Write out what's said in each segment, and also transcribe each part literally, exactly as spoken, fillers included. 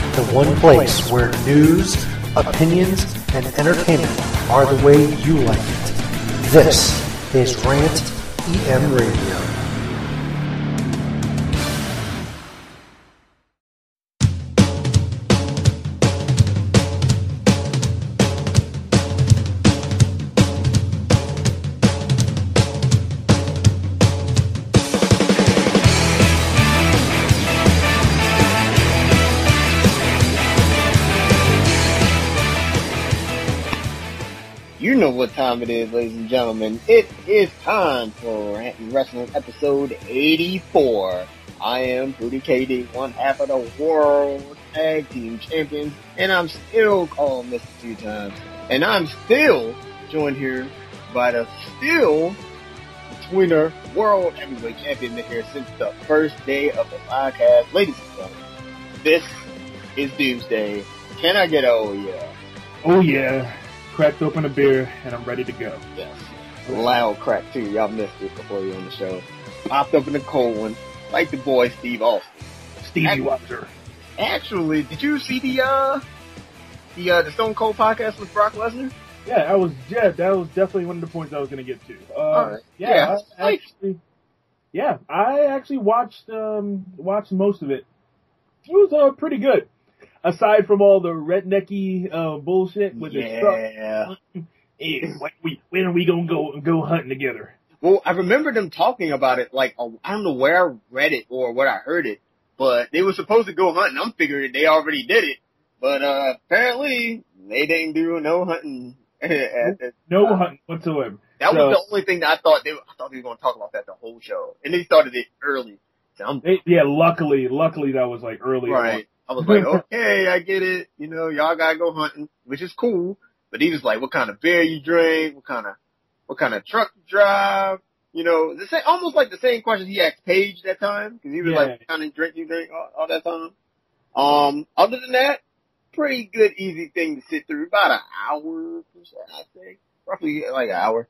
the one place where news, opinions, and entertainment are the way you like it. This is Rant E M Radio. You know what time it is, ladies and gentlemen. It is time for Rantin' Wrestling episode eighty-four. I am Booty K D, one half of the World Tag Team Champions, and I'm still called Mister Two Times. And I'm still joined here by the still twinner World Heavyweight Champion been here since the first day of the podcast. Ladies and gentlemen, this is Doomsday. Can I get a oh yeah? Oh yeah. Cracked open a beer, and I'm ready to go. Yes. Loud crack, too. Y'all missed it before you were on the show. Popped up in the cold one, like the boy Steve Austin. Stevie Wonder. Actually, did you see the, uh, the, uh, the Stone Cold podcast with Brock Lesnar? Yeah, I was, yeah, that was definitely one of the points I was going to get to. Uh, All right. Yeah, yeah I actually, yeah, I actually watched, um, watched most of it. It was, uh, pretty good. Aside from all the rednecky uh, bullshit with yeah. his truck, hey, when, we, when are we gonna go go hunting together? Well, I remember them talking about it. Like, uh, I don't know where I read it or where I heard it, but they were supposed to go hunting. I'm figuring they already did it, but uh apparently they didn't do no hunting. At, at, no uh, hunting whatsoever. That so, was the only thing that I thought they. I thought they were going to talk about that the whole show, and they started it early. So I'm, they, yeah, luckily, luckily that was like early. Right. I was like, okay, I get it. You know, y'all gotta go hunting, which is cool. But he was like, what kind of beer you drink? What kind of, what kind of truck you drive? You know, the same, almost like the same question he asked Paige that time. Cause he was yeah. like, what kind of drink you drink all, all that time? Um, other than that, pretty good, easy thing to sit through. About an hour, I'd say. Roughly like an hour.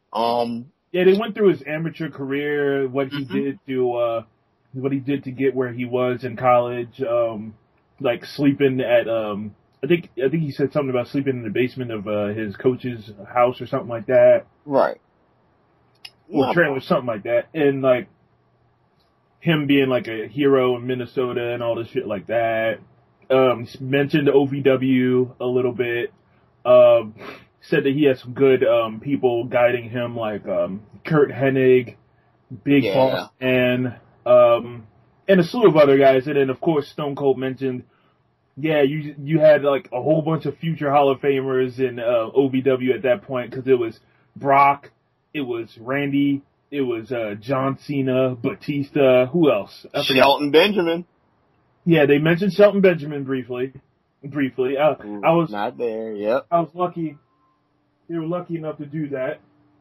Um. Yeah, they went through his amateur career, what he mm-hmm. did to, uh, what he did to get where he was in college, um, like sleeping at, um, I think, I think he said something about sleeping in the basement of, uh, his coach's house or something like that. Right. Or trailer, something like that. And like, him being like a hero in Minnesota and all this shit like that. Um, mentioned O V W a little bit. Um, said that he had some good, um, people guiding him like, um, Kurt Hennig, Big yeah. Boss, and, um, and a slew of other guys. And then, of course, Stone Cold mentioned, yeah, you you had, like, a whole bunch of future Hall of Famers in uh, O V W at that point, because it was Brock, it was Randy, it was uh, John Cena, Batista, who else? I Shelton Benjamin. Yeah, they mentioned Shelton Benjamin briefly. Briefly. Uh, Ooh, I was not there, yep. I was lucky. They were lucky enough to do that.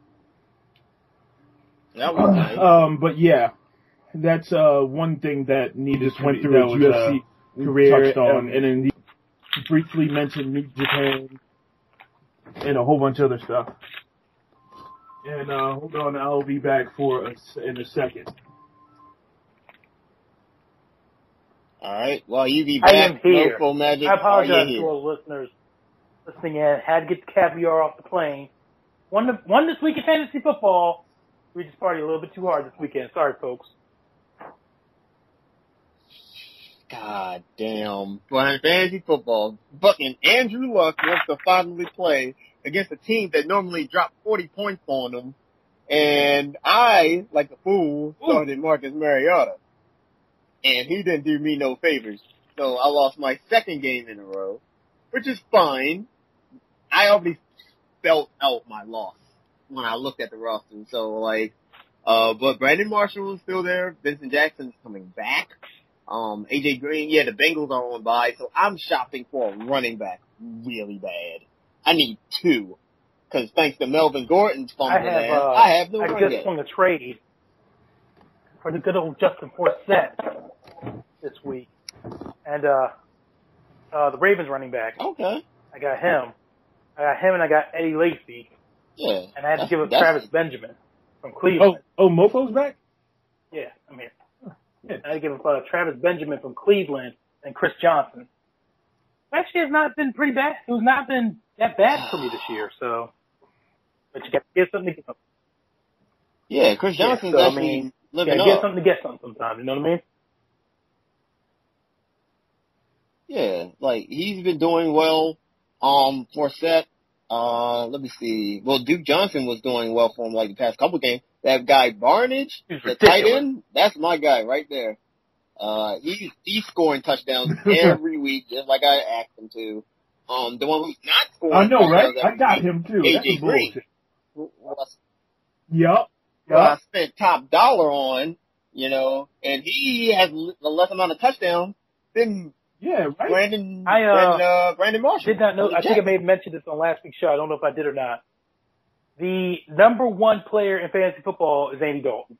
That was nice. Um, but yeah. That's uh, one thing that needed Just went through his U F C uh, career, touched on, and, and then he briefly mentioned New Japan and a whole bunch of other stuff. And uh, hold on, I'll be back for a, in a second. All right, well, you be back. I am here. Mofo Magic. I apologize to all the listeners listening in. Had to get the caviar off the plane. Won, the, won this week in fantasy football. We just partied a little bit too hard this weekend. Sorry, folks. God damn. But in fantasy football, fucking Andrew Luck wants to finally play against a team that normally dropped forty points on them. And I, like a fool, started Marcus Mariota. And he didn't do me no favors. So I lost my second game in a row, which is fine. I already felt out my loss when I looked at the roster. So, like, uh, but Brandon Marshall is still there. Vincent Jackson's coming back. Um, A J Green, yeah, the Bengals are on bye, so I'm shopping for a running back really bad. I need two. Cause thanks to Melvin Gordon's fumble, I have, uh, I have no I running just swung a trade for the good old Justin Forsett this week. And, uh, uh, the Ravens running back. Okay. I got him. I got him and I got Eddie Lacy. Yeah. And I had to give up that's, Travis Benjamin from Cleveland. Oh, oh, Mofo's back? Yeah, I'm here. Yeah. I had to give up uh, Travis Benjamin from Cleveland and Chris Johnson. actually has not been pretty bad. It has not been that bad for me this year. So, but you got to get something to get something. Yeah, Chris Johnson's yeah, so, actually I mean, living you gotta up. get something to get something sometimes. You know what I mean? Yeah, like he's been doing well. Um, Forsett. Uh, let me see. Well, Duke Johnson was doing well for him like the past couple games. That guy Barnage, the tight end, that's my guy right there. Uh, he's he's scoring touchdowns every week, just like I asked him to. Um, the one who's not scoring. I know, right? I got him too. A J That's Green. bullshit. Yep. Yep. I spent top dollar on, you know, and he has a less amount of touchdowns than yeah, right. Brandon, I, uh, Brandon, uh, Brandon Marshall. Did not know. I think I may have mentioned this on last week's show. I don't know if I did or not. The number one player in fantasy football is Andy Dalton.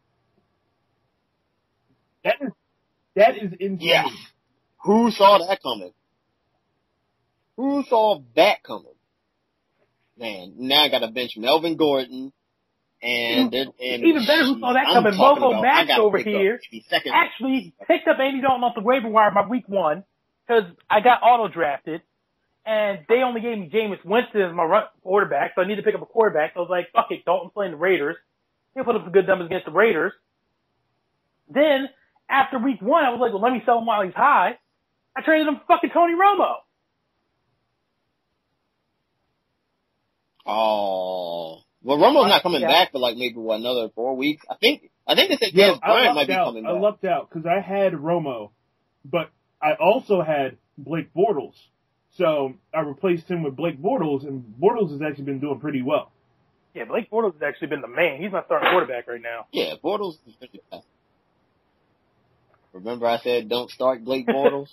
That is that is insane. Yeah. Who saw that coming? Who saw that coming? Man, now I got to bench Melvin Gordon. And, and even better, who saw that I'm coming? Mofo Max over here up, actually picked up Andy Dalton off the waiver wire by week one because I got auto drafted, and they only gave me Jameis Winston as my run quarterback, so I need to pick up a quarterback. So I was like, "Fuck it, Dalton's playing the Raiders. He'll put up some good numbers against the Raiders." Then after week one, I was like, "Well, let me sell him while he's high." I traded him for fucking Tony Romo. Oh. Well, Romo's not coming yeah. back for like maybe what, another four weeks. I think I think they said yeah, Dez Bryant might be out. coming back. I lucked out because I had Romo, but I also had Blake Bortles. So I replaced him with Blake Bortles, and Bortles has actually been doing pretty well. Yeah, Blake Bortles has actually been the man. He's my starting quarterback right now. Yeah, Bortles is pretty fast. Remember I said don't start Blake Bortles?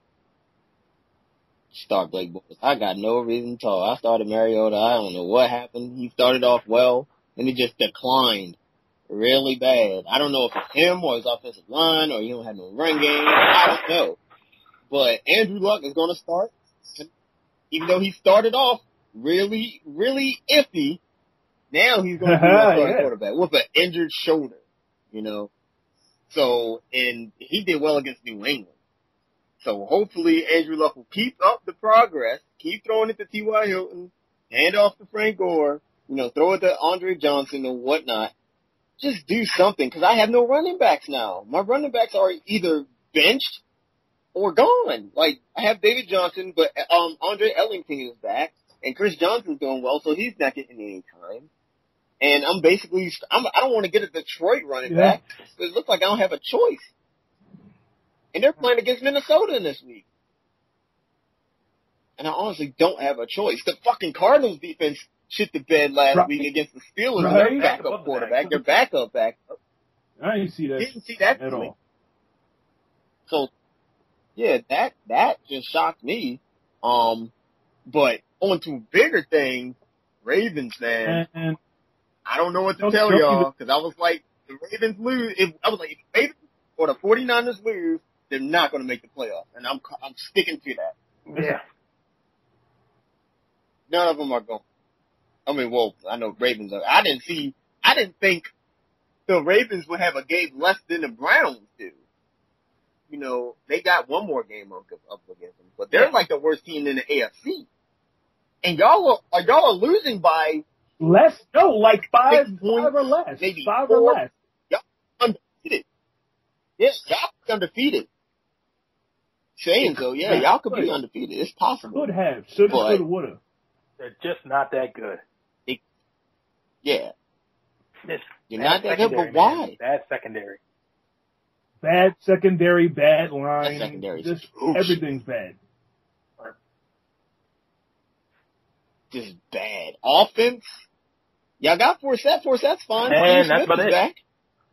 Start Blake Bortles. I got no reason to talk. I started Mariota. I don't know what happened. He started off well, and he just declined really bad. I don't know if it's him or his offensive line or he don't have no run game. I don't know. But Andrew Luck is going to start, even though he started off really, really iffy. Now he's going to be a starting yeah. quarterback with an injured shoulder, you know. So, and he did well against New England. So hopefully Andrew Luck will keep up the progress, keep throwing it to T Y. Hilton, hand off to Frank Gore, you know, throw it to Andre Johnson or whatnot. Just do something, because I have no running backs now. My running backs are either benched or gone. Like, I have David Johnson, but um Andre Ellington is back, and Chris Johnson's doing well, so he's not getting any time. And I'm basically, I'm, I don't want to get a Detroit running yeah. back. It looks like I don't have a choice. And they're playing against Minnesota in this week. And I honestly don't have a choice. The fucking Cardinals defense shit the bed last right. week against the Steelers. Right. Their backup quarterback, their backup backup. I didn't see that. Didn't see that at all. So, yeah, that that just shocked me. Um, but on to bigger things, Ravens man. And, I don't know what to tell y'all because I was like, the Ravens lose. If, I was like, if the Ravens or the 49ers lose, they're not going to make the playoffs, and I'm I'm sticking to that. Yeah. None of them are going. I mean, well, I know Ravens are. I didn't see. I didn't think the Ravens would have a game less than the Browns do. You know, they got one more game up, up against them, but they're like the worst team in the A F C. And y'all are y'all are losing by less. No, like five, five or less. Maybe five four. or less. Y'all undefeated. Yes, y'all undefeated. Saying so, yeah, y'all could be undefeated. It's possible. Could have. Should have, could have, would have. They're just not that good. It, yeah. It's You're not that good, but why? Man. Bad secondary. Bad secondary, bad line. Bad secondary. Just everything's bad. Just bad. Offense? Y'all got Forsett. Forsett's fine. Man, that's about it. Back.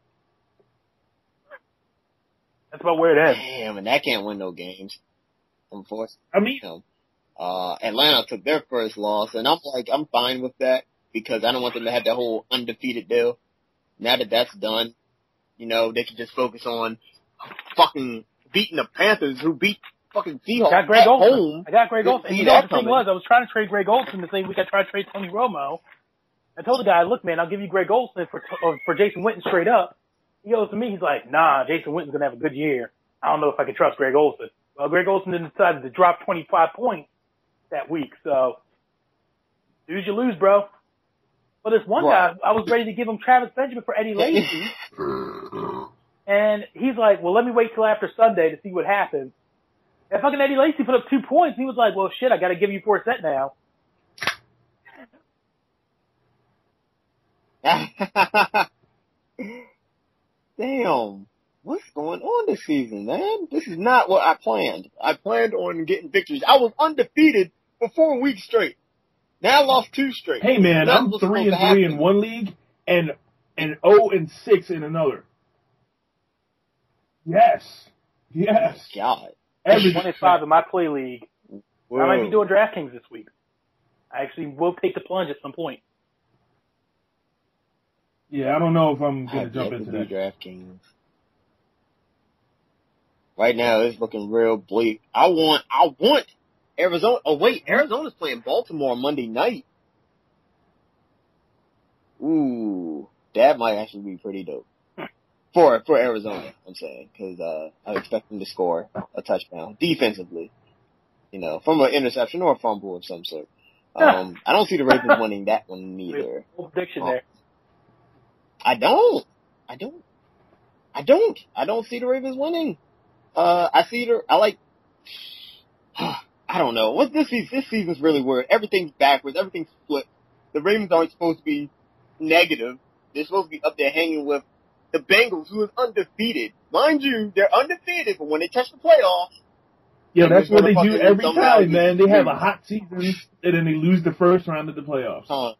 That's about where it is. Damn, and that can't win no games. Unfortunately. I mean, you know, uh, Atlanta took their first loss, and I'm like, I'm fine with that because I don't want them to have that whole undefeated deal. Now that that's done, you know, they can just focus on fucking beating the Panthers who beat fucking Seahawks got Greg at Olsen. home. I got Greg Olsen. And you know what the thing was? I was trying to trade Greg Olsen the same week I tried to trade Tony Romo. I told the guy, look, man, I'll give you Greg Olsen for, for Jason Witten straight up. He goes to me, he's like, nah, Jason Witten's going to have a good year. I don't know if I can trust Greg Olsen. Well, Greg Olsen then decided to drop twenty-five points that week, so lose you lose, bro. Well, this one Right. guy, I was ready to give him Travis Benjamin for Eddie Lacy, and he's like, well, let me wait till after Sunday to see what happens. And fucking Eddie Lacy put up two points, and he was like, well, shit, I got to give you Forsett now. Damn. What's going on this season, man? This is not what I planned. I planned on getting victories. I was undefeated for four weeks straight. Now I lost two straight. Hey man, That's I'm what's three and supposed to three happen. in one league and and zero and six in another. Yes, yes. God. Every twenty-five in my play league. Whoa. I might be doing DraftKings this week. I actually will take the plunge at some point. Yeah, I don't know if I'm I gonna have jump yet into to do that. DraftKings. Right now, it's looking real bleak. I want, I want Arizona. Oh wait, Arizona's playing Baltimore Monday night. Ooh, that might actually be pretty dope for for Arizona. I'm saying because uh, I expect them to score a touchdown defensively. You know, from an interception or a fumble of some sort. Um, I don't see the Ravens winning that one either. Full prediction Oh. there. I don't. I don't. I don't. I don't see the Ravens winning. Uh, I see the. I like. I don't know. What this season? This season's really weird. Everything's backwards. Everything's flipped. The Ravens aren't supposed to be negative. They're supposed to be up there hanging with the Bengals, who is undefeated. Mind you, they're undefeated, but when they touch the playoffs, Yeah, and that's they're what they gonna do fucking every somehow time, get man. They have a screwed. hot season and then they lose the first round of the playoffs. Huh.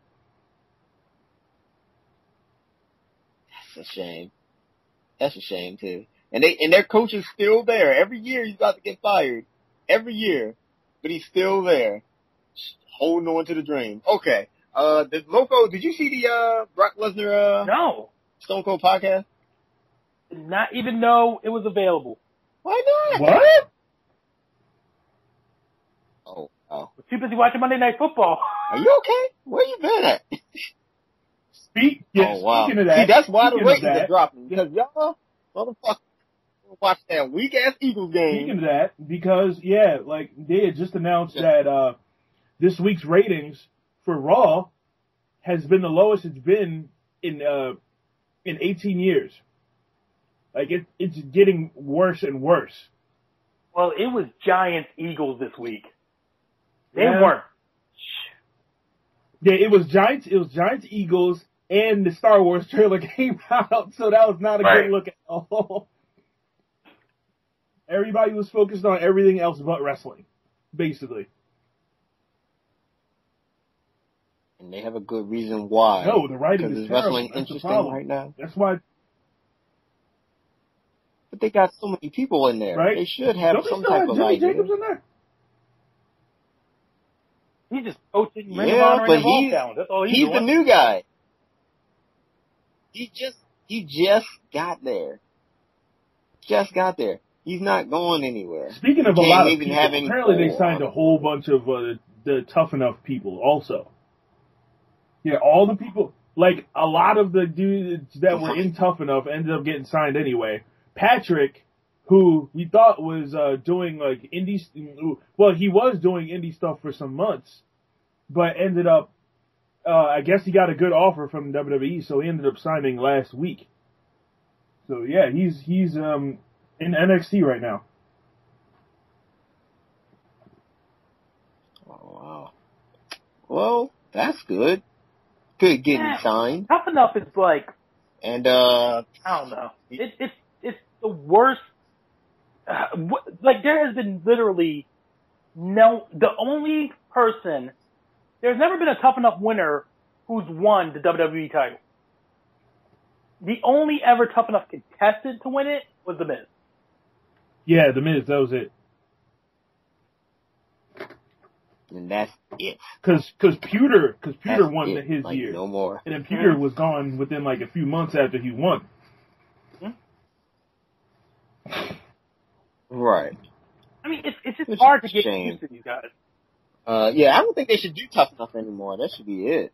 That's a shame. That's a shame too. And they and their coach is still there. Every year he's about to get fired. Every year. But he's still there. Holding on to the dream. Okay. Uh the Loco, did you see the uh Brock Lesnar uh No. Stone Cold podcast? Did not even know it was available. Why not? What? Oh, oh. Was too busy watching Monday Night Football. Are you okay? Where you been at? Speak. Yeah, oh wow. speaking of that, See, that's why the speaking of ratings that, are dropping. Because y'all motherfuckers watch that weak ass Eagles game. Speaking of that, because yeah, like they had just announced Yeah. that uh this week's ratings for Raw has been the lowest it's been in uh in eighteen years. Like it, it's getting worse and worse. Well, it was Giants Eagles this week. They Yeah. weren't. Yeah, it was Giants. It was Giants Eagles, and the Star Wars trailer came out, so that was not a Right. good look at all. Everybody was focused on everything else but wrestling, basically. And they have a good reason why. No, the writing Because is is terrible. wrestling That's the interesting problem. right now? That's why, But they got so many people in there. right? They should have Don't they some still type have of Jimmy idea. Jacobs in there? He's just coaching Ring Yeah, of Honor but and ball he's, talent. That's all he's, he's doing. the new guy. He just he just got there. Just got there. He's not going anywhere. Speaking of He a can't lot of even people, have any apparently they pull signed on a whole bunch of uh, the tough enough people also. Yeah, all the people, like a lot of the dudes that were in tough enough ended up getting signed anyway. Patrick, who we thought was uh, doing like indie, well, he was doing indie stuff for some months, but ended up, uh, I guess he got a good offer from W W E, so he ended up signing last week. So yeah, he's he's um in N X T right now. Oh, wow. Well, that's good. Good getting Yeah. signed. Tough Enough is like, And uh I don't know. It, it's it's the worst. Uh, wh- like there has been literally no. The only person. There's never been a Tough Enough winner who's won the W W E title. The only ever Tough Enough contestant to win it was The Miz. Yeah, The Miz, that was it. and that's it. Cause, cause Pewter, cause Pewter That's won it. his Like, year. no more. And then Pewter was gone within like a few months after he won. Right. I mean, it's it's just Which hard to is a get shame. used to these guys. Uh, yeah, I don't think they should do Tough Enough anymore. That should be it.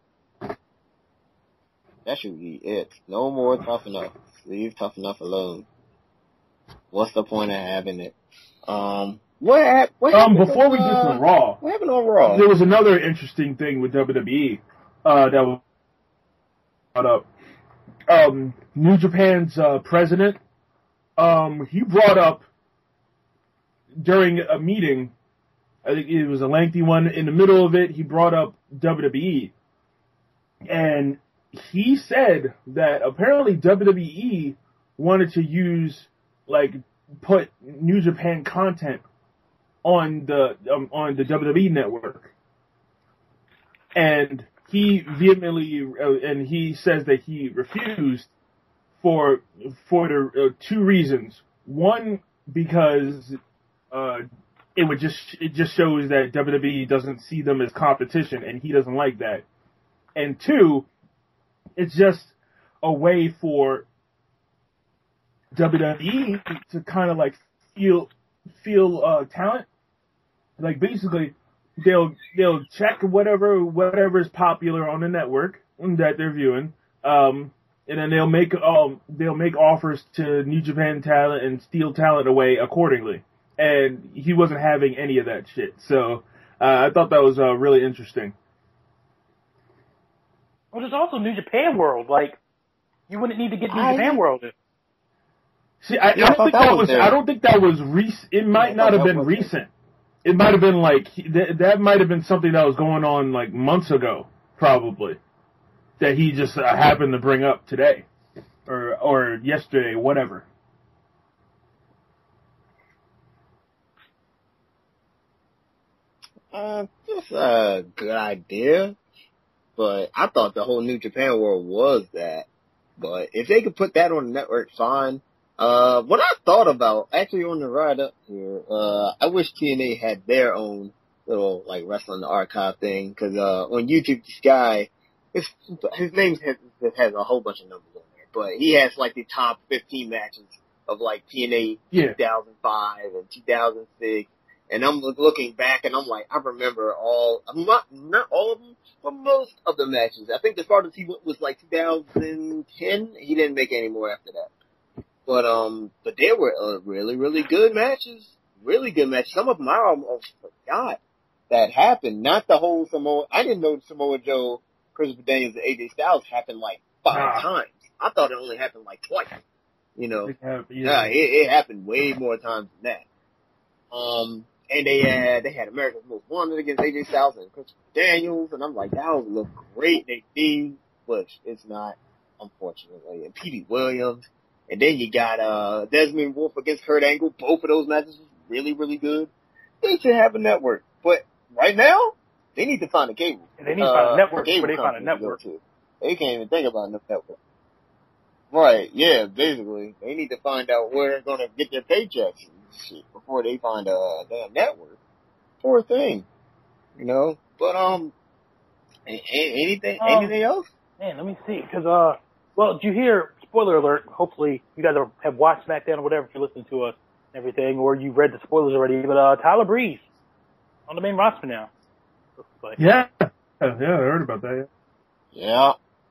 That should be it. No more Tough Enough. Leave Tough Enough alone. What's the point of having it? Um, What, what Um, happened before on, we get uh, to Raw, what happened on Raw? there was another interesting thing with W W E uh, that was brought up. Um, New Japan's uh, president, um, he brought up during a meeting, I think it was a lengthy one, in the middle of it, he brought up W W E. And he said that apparently W W E wanted to use, like, put New Japan content on the um, on the W W E network, and he vehemently uh, and he says that he refused for for the uh, two reasons. One, because uh, it would just it just shows that W W E doesn't see them as competition, and he doesn't like that. And two, it's just a way for W W E to kind of like feel feel uh, talent. Like basically, they'll they'll check whatever whatever is popular on the network that they're viewing, um, and then they'll make um they'll make offers to New Japan talent and steal talent away accordingly. And he wasn't having any of that shit. So uh, I thought that was uh, really interesting. Well, there's also New Japan World. Like, you wouldn't need to get New I, Japan World. See, I, yeah, I don't think that, that was. was I don't think that was recent. It might yeah, not have been was recent. It, it might have been like that. That might have been something that was going on like months ago, probably. That he just uh, happened to bring up today, or or yesterday, whatever. Uh, it's a good idea, but I thought the whole New Japan World was that. But if they could put that on the network, fine. Uh, what I thought about, actually on the ride up here, uh, I wish T N A had their own little, like, wrestling archive thing, cause, uh, on YouTube, this guy, his, his name has, has a whole bunch of numbers on there, but he has, like, the top fifteen matches of, like, T N A Yeah. two thousand five and two thousand six. And I'm looking back, and I'm like, I remember all, not, not all of them, but most of the matches. I think the farthest he went was like two thousand ten. He didn't make any more after that. But, um, but they were uh, really, really good matches. Really good matches. Some of them I almost forgot that happened. Not the whole Samoa, I didn't know Samoa Joe, Christopher Daniels, and A J Styles happened like five Ah. times. I thought it only happened like twice. You know? It have- yeah. Yeah, it, it happened way more times than that. Um, And they had, they had America's Most Wanted against A J Styles and Christopher Daniels, and I'm like, that would look great. They did, but it's not, unfortunately. And P D Williams. And then you got, uh, Desmond Wolfe against Kurt Angle. Both of those matches was really, really good. They should have a network. But right now, they need to find a cable. And they need to find a Uh, network cable where they find a company to go network. to. They can't even think about a network. Right, yeah, basically. They need to find out where they're going to get their paychecks and shit before they find a damn network. Poor thing. You know? But, um, a- a- anything, Um, anything else? Man, let me see. Because, uh, well, did you hear, spoiler alert, hopefully you guys are, have watched SmackDown or whatever if you're listening to us and everything, or you've read the spoilers already, but uh, Tyler Breeze on the main roster now. Looks like. Yeah. Yeah, I heard about that. Yeah.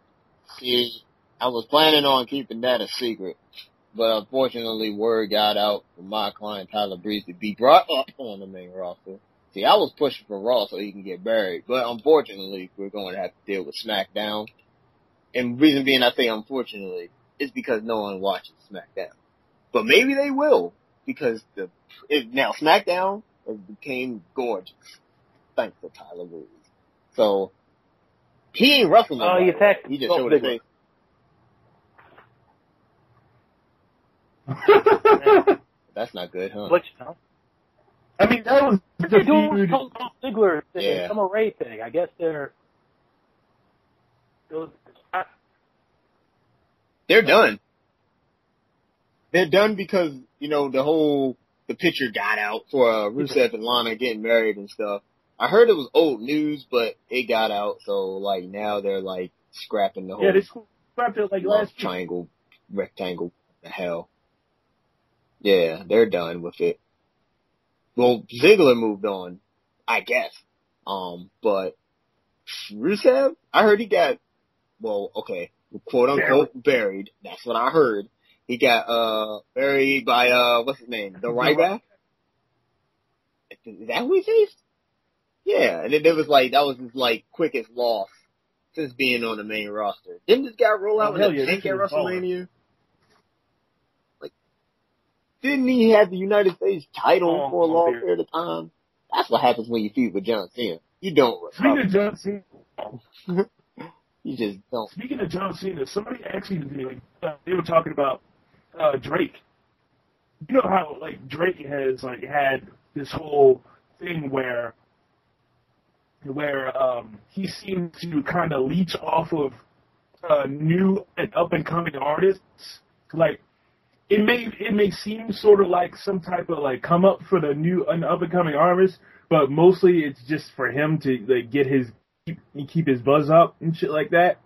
See, I was planning on keeping that a secret, but unfortunately word got out from my client Tyler Breeze to be brought up on the main roster. See, I was pushing for Raw so he can get buried, but unfortunately we're going to have to deal with SmackDown. And the reason being I say unfortunately is because no one watches SmackDown. But maybe they will, because the it, now SmackDown has became gorgeous thanks to Tyler Breeze. So he ain't wrestling. Oh, he attacked He just Dolph showed his Ziggler. face. That's not good, huh? What, you know? I mean, that was What the they're doing with feud. Dolph Ziggler thing, Yeah. Summer Rae thing. I guess they're. those- They're done. They're done because, you know, the whole, the picture got out for uh, Rusev and Lana getting married and stuff. I heard it was old news, but it got out, so, like, now they're, like, scrapping the whole Yeah, they scrapped it like love last year. triangle, rectangle, the hell. Yeah, they're done with it. Well, Ziggler moved on, I guess. Um, but Rusev, I heard he got, well, okay, quote unquote buried. buried. That's what I heard. He got, uh, buried by, uh, what's his name? The Ryback? is that who he faced? Yeah, and then it was like, that was his, like, quickest loss since being on the main roster. Didn't this guy roll out oh, with yeah, a tank at WrestleMania? Baller. Like, didn't he have the United States title Oh, for a long okay. period of time? That's what happens when you feud with John Cena. You don't Speaking recover. of John Cena, You just don't. speaking of John Cena, somebody actually, like, uh, they were talking about uh, Drake. You know how, like, Drake has, like, had this whole thing where where um, he seemed to kind of leech off of uh, new and up-and-coming artists. Like, it may it may seem sort of like some type of, like, come-up for the new and up-and-coming artists, but mostly it's just for him to, like, get his, keep, keep his buzz up and shit like that.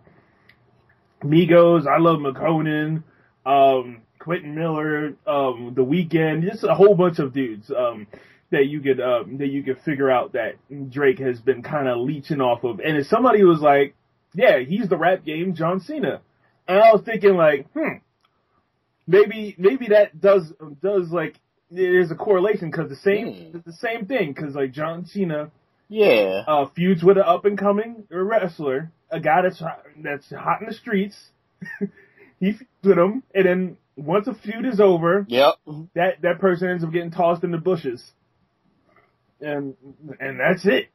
Migos, I Love McConan, um, Quentin Miller, um, The Weeknd, just a whole bunch of dudes, um, that you could, um, that you could figure out that Drake has been kind of leeching off of. And if somebody was like, yeah, he's the rap game John Cena. And I was thinking like, hmm, maybe, maybe that does, does like, there's a correlation because the same, Mm. it's the same thing because like John Cena, Yeah. uh, feuds with an up and coming wrestler, a guy that's hot, that's hot in the streets. He feuds with him, and then once a feud is over, Yep. that that person ends up getting tossed in the bushes, and and that's it.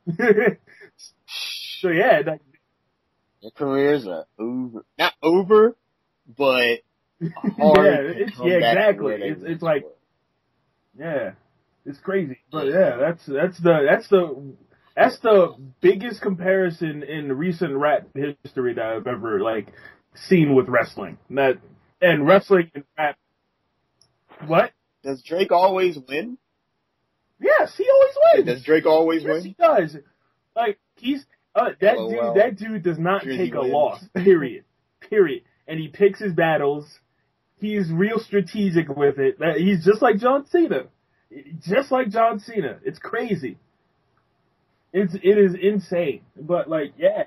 So yeah, that, Your careers are over. Not over, but yeah, hard to it's, come yeah, back to exactly. where they It's once it's like were. yeah, it's crazy. But yeah, that's that's the that's the that's the biggest comparison in recent rap history that I've ever like seen with wrestling. That and wrestling and rap. What? Does Drake always win? Yes, he always wins. Does Drake always Yes, win? he does. Like he's uh, that Oh, dude. well. That dude does not Drizzy take a wins. loss. Period. Period. And he picks his battles. He's real strategic with it. That- He's just like John Cena. Just like John Cena. It's crazy. It's it is insane. But like, yeah.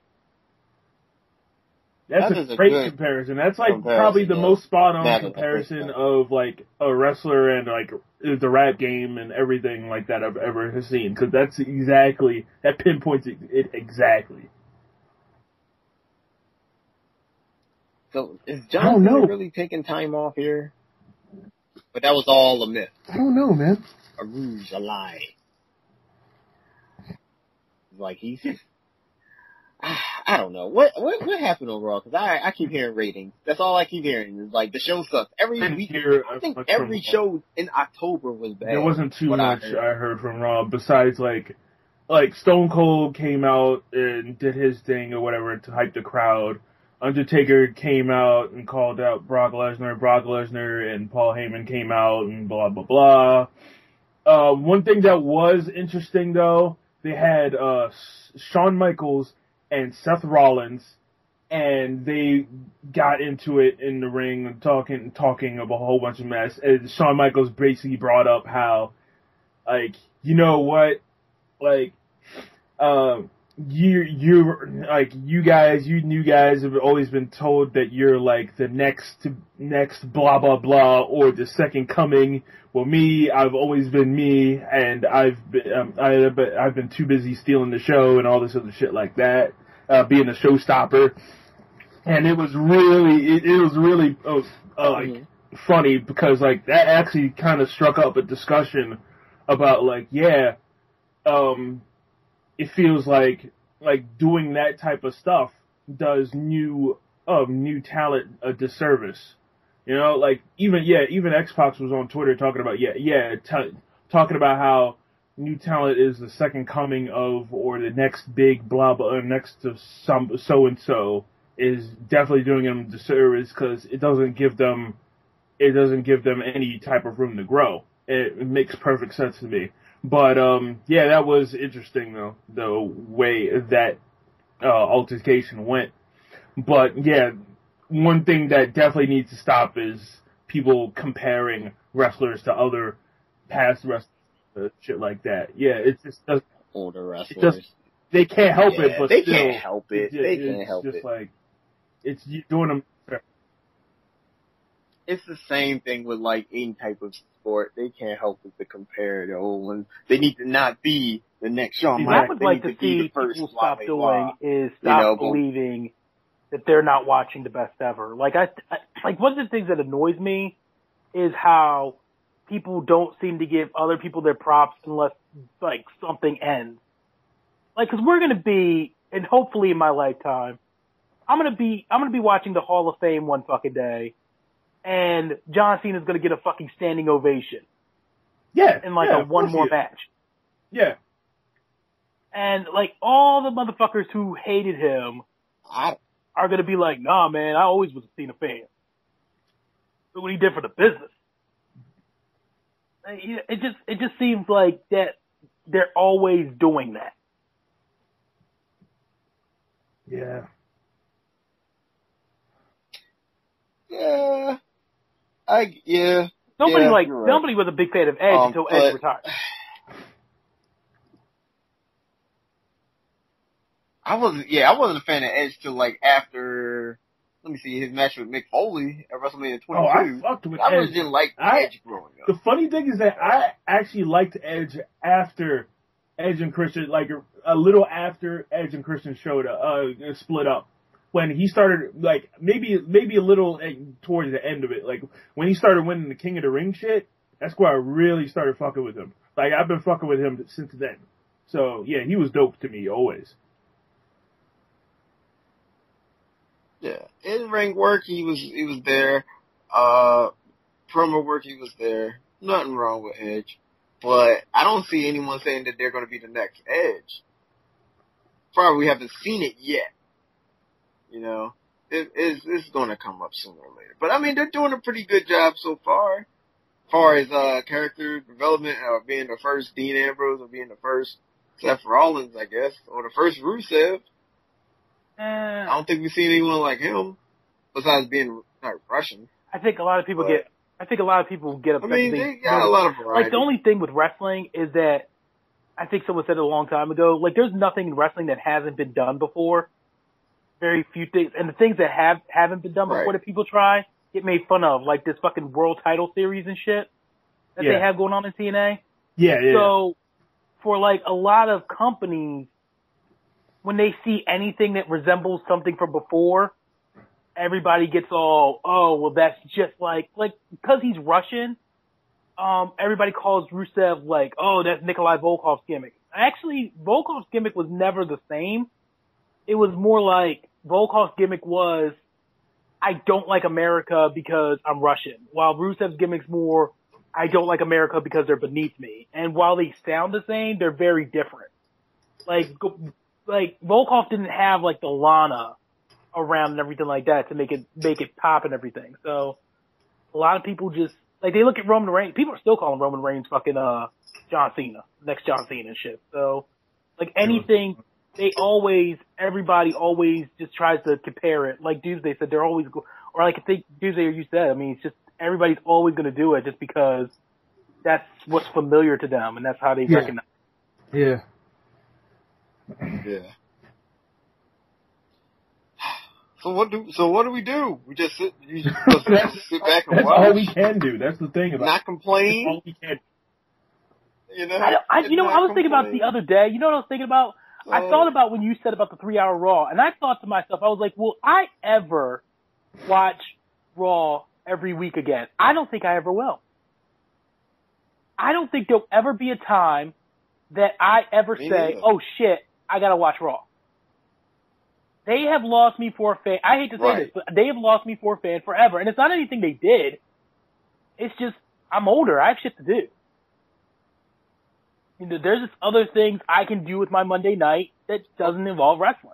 That's That a is a great good comparison. That's like comparison, probably the yeah. most spot on Now that I think comparison about it. of like a wrestler and like the rap game and everything like that I've ever seen. Because that's exactly that pinpoints it, it exactly. So is I John don't Cena know. really taking time off here? But that was all a myth, I don't know, man. a ruse, a lie. Like he's, I don't know what what what happened on Raw because I I keep hearing ratings. That's all I keep hearing is like the show sucks every Didn't week. hear I think much every from- show in October was bad. There wasn't too what I much heard. I heard from Raw besides like like Stone Cold came out and did his thing or whatever to hype the crowd. Undertaker came out and called out Brock Lesnar. Brock Lesnar and Paul Heyman came out and blah blah blah. Uh, one thing that was interesting though, they had uh, Shawn Michaels and Seth Rollins, and they got into it in the ring, talking talking of a whole bunch of mess. And Shawn Michaels basically brought up how, like, you know what, like, um, you you like you guys, you new guys have always been told that you're like the next next blah blah blah or the second coming. Well, me, I've always been me, and I've been um, I, but I've been too busy stealing the show and all this other shit like that, uh, being a showstopper. And it was really, it, it was really uh, uh, like Mm-hmm. funny because like that actually kind of struck up a discussion about like yeah, um. it feels like like doing that type of stuff does new um new talent a disservice. You know, like even yeah, even Xbox was on Twitter talking about yeah yeah t- talking about how new talent is the second coming of or the next big blah blah or next to some so and so is definitely doing them a disservice because it doesn't give them it doesn't give them any type of room to grow. It, it makes perfect sense to me. But, um, yeah, that was interesting, though, the way that uh, altercation went. But, yeah, one thing that definitely needs to stop is people comparing wrestlers to other past wrestlers, uh, shit like that. Yeah, it just doesn't, Older it wrestlers. just, they can't help Yeah, it, but they still, can't help it. it- They it's can't help just it. like, it's you doing them. It's the same thing with like any type of sport, they can't help but to compare the old ones. They need to not be the next Shawn What I Michaels. would They like need to to be see the first people stop blah, doing blah, is you stop know, but- believing that they're not watching the best ever. Like I, I, like one of the things that annoys me is how people don't seem to give other people their props unless like something ends. Like, cause we're gonna be, and hopefully in my lifetime, I'm gonna be, I'm gonna be watching the Hall of Fame one fucking day, and John Cena's gonna get a fucking standing ovation Yeah. in like yeah, a of one course he more is. match. Yeah. And like all the motherfuckers who hated him I, are gonna be like, nah, man, I always was a Cena fan. Look what he did for the business. It just, it just seems like that they're always doing that. Yeah. yeah, I, yeah. Nobody yeah, like, you're right. nobody was a big fan of Edge Um, until but- Edge retired. I wasn't, yeah, I wasn't a fan of Edge till like after, let me see, his match with Mick Foley at WrestleMania Oh, I twenty-two. fucked with I really Edge. didn't like I- Edge growing up. The funny thing is that I actually liked Edge after Edge and Christian, like a, a little after Edge and Christian showed up, uh, split up. When he started, like, maybe, maybe a little uh, towards the end of it, like, when he started winning the King of the Ring shit, that's where I really started fucking with him. Like, I've been fucking with him since then. So, yeah, he was dope to me, always. Yeah, in ring work, he was he was there. Uh, promo work, he was there. Nothing wrong with Edge, but I don't see anyone saying that they're going to be the next Edge. Probably haven't seen it yet. You know, it, it's it's going to come up sooner or later. But I mean, they're doing a pretty good job so far, as far as uh character development, or being the first Dean Ambrose, or being the first Seth Rollins, I guess, or the first Rusev. Eh, I don't think we've seen anyone like him, besides being not Russian. I think a lot of people But- get, I think a lot of people get I upset. mean, that they got a lot of variety. Like the only thing with wrestling is that, I think someone said it a long time ago, like there's nothing in wrestling that hasn't been done before. Very few things, and the things that have, haven't been done before Right. that people try, get made fun of, like this fucking world title series and shit that Yeah. they have going on in T N A. Yeah, yeah. So, for like a lot of companies, when they see anything that resembles something from before, everybody gets all, oh, well, that's just like, like, because he's Russian, um, everybody calls Rusev like, oh, that's Nikolai Volkov's gimmick. Actually, Volkov's gimmick was never the same. It was more like, Volkov's gimmick was, I don't like America because I'm Russian, while Rusev's gimmick's more, I don't like America because they're beneath me. And while they sound the same, they're very different. Like, like Volkov didn't have like the Lana around and everything like that to make it make it pop and everything. So a lot of people just like they look at Roman Reigns. People are still calling Roman Reigns fucking uh John Cena, next John Cena and shit. So like anything, they always everybody always just tries to compare it. Like Doomsday said, they're always go- or like I think Doomsday or you said. I mean, it's just everybody's always going to do it just because that's what's familiar to them and that's how they Yeah. recognize. yeah. Yeah. So what do so what do we do? We just sit, you just sit back and That's all we watch, can do. That's the thing about not That's complain. all we can. You know, I, don't- I, you know, and I was not thinking about complain. the other day. You know what I was thinking about? I So- thought about when you said about the three-hour Raw, and I thought to myself, I was like, will I ever watch Raw every week again? I don't think I ever will. I don't think there'll ever be a time that I ever Me say, neither. oh shit, I gotta watch Raw. They have lost me for a fan. I hate to say Right. this, but they have lost me for a fan forever. And it's not anything they did. It's just, I'm older. I have shit to do. You know, there's just other things I can do with my Monday night that doesn't involve wrestling.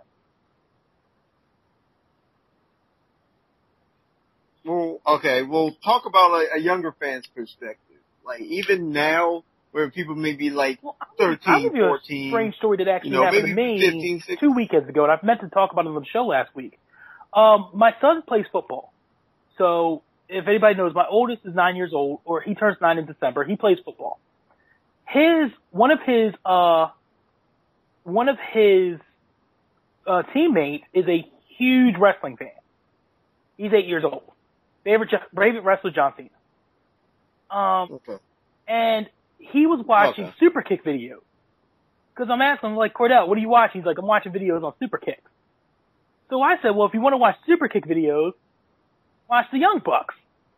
Well, okay, well, talk about like a younger fan's perspective. Like even now, where people may be like Well, I'll thirteen, give you a fourteen, strange story that actually you know, happened to maybe me fifteen, sixteen. two weekends ago, and I've meant to talk about it on the show last week. Um, my son plays football. So if anybody knows, my oldest is nine years old, or he turns nine in December. He plays football. His, one of his, uh, one of his, uh, teammates is a huge wrestling fan. He's eight years old. Favorite, favorite wrestler, John Cena. Um, Okay. and he was watching Okay. Super Kick videos. Because I'm asking him, like, Cordell, what are you watching? He's like, I'm watching videos on Super Kicks. So I said, well, if you want to watch Super Kick videos, watch the Young Bucks.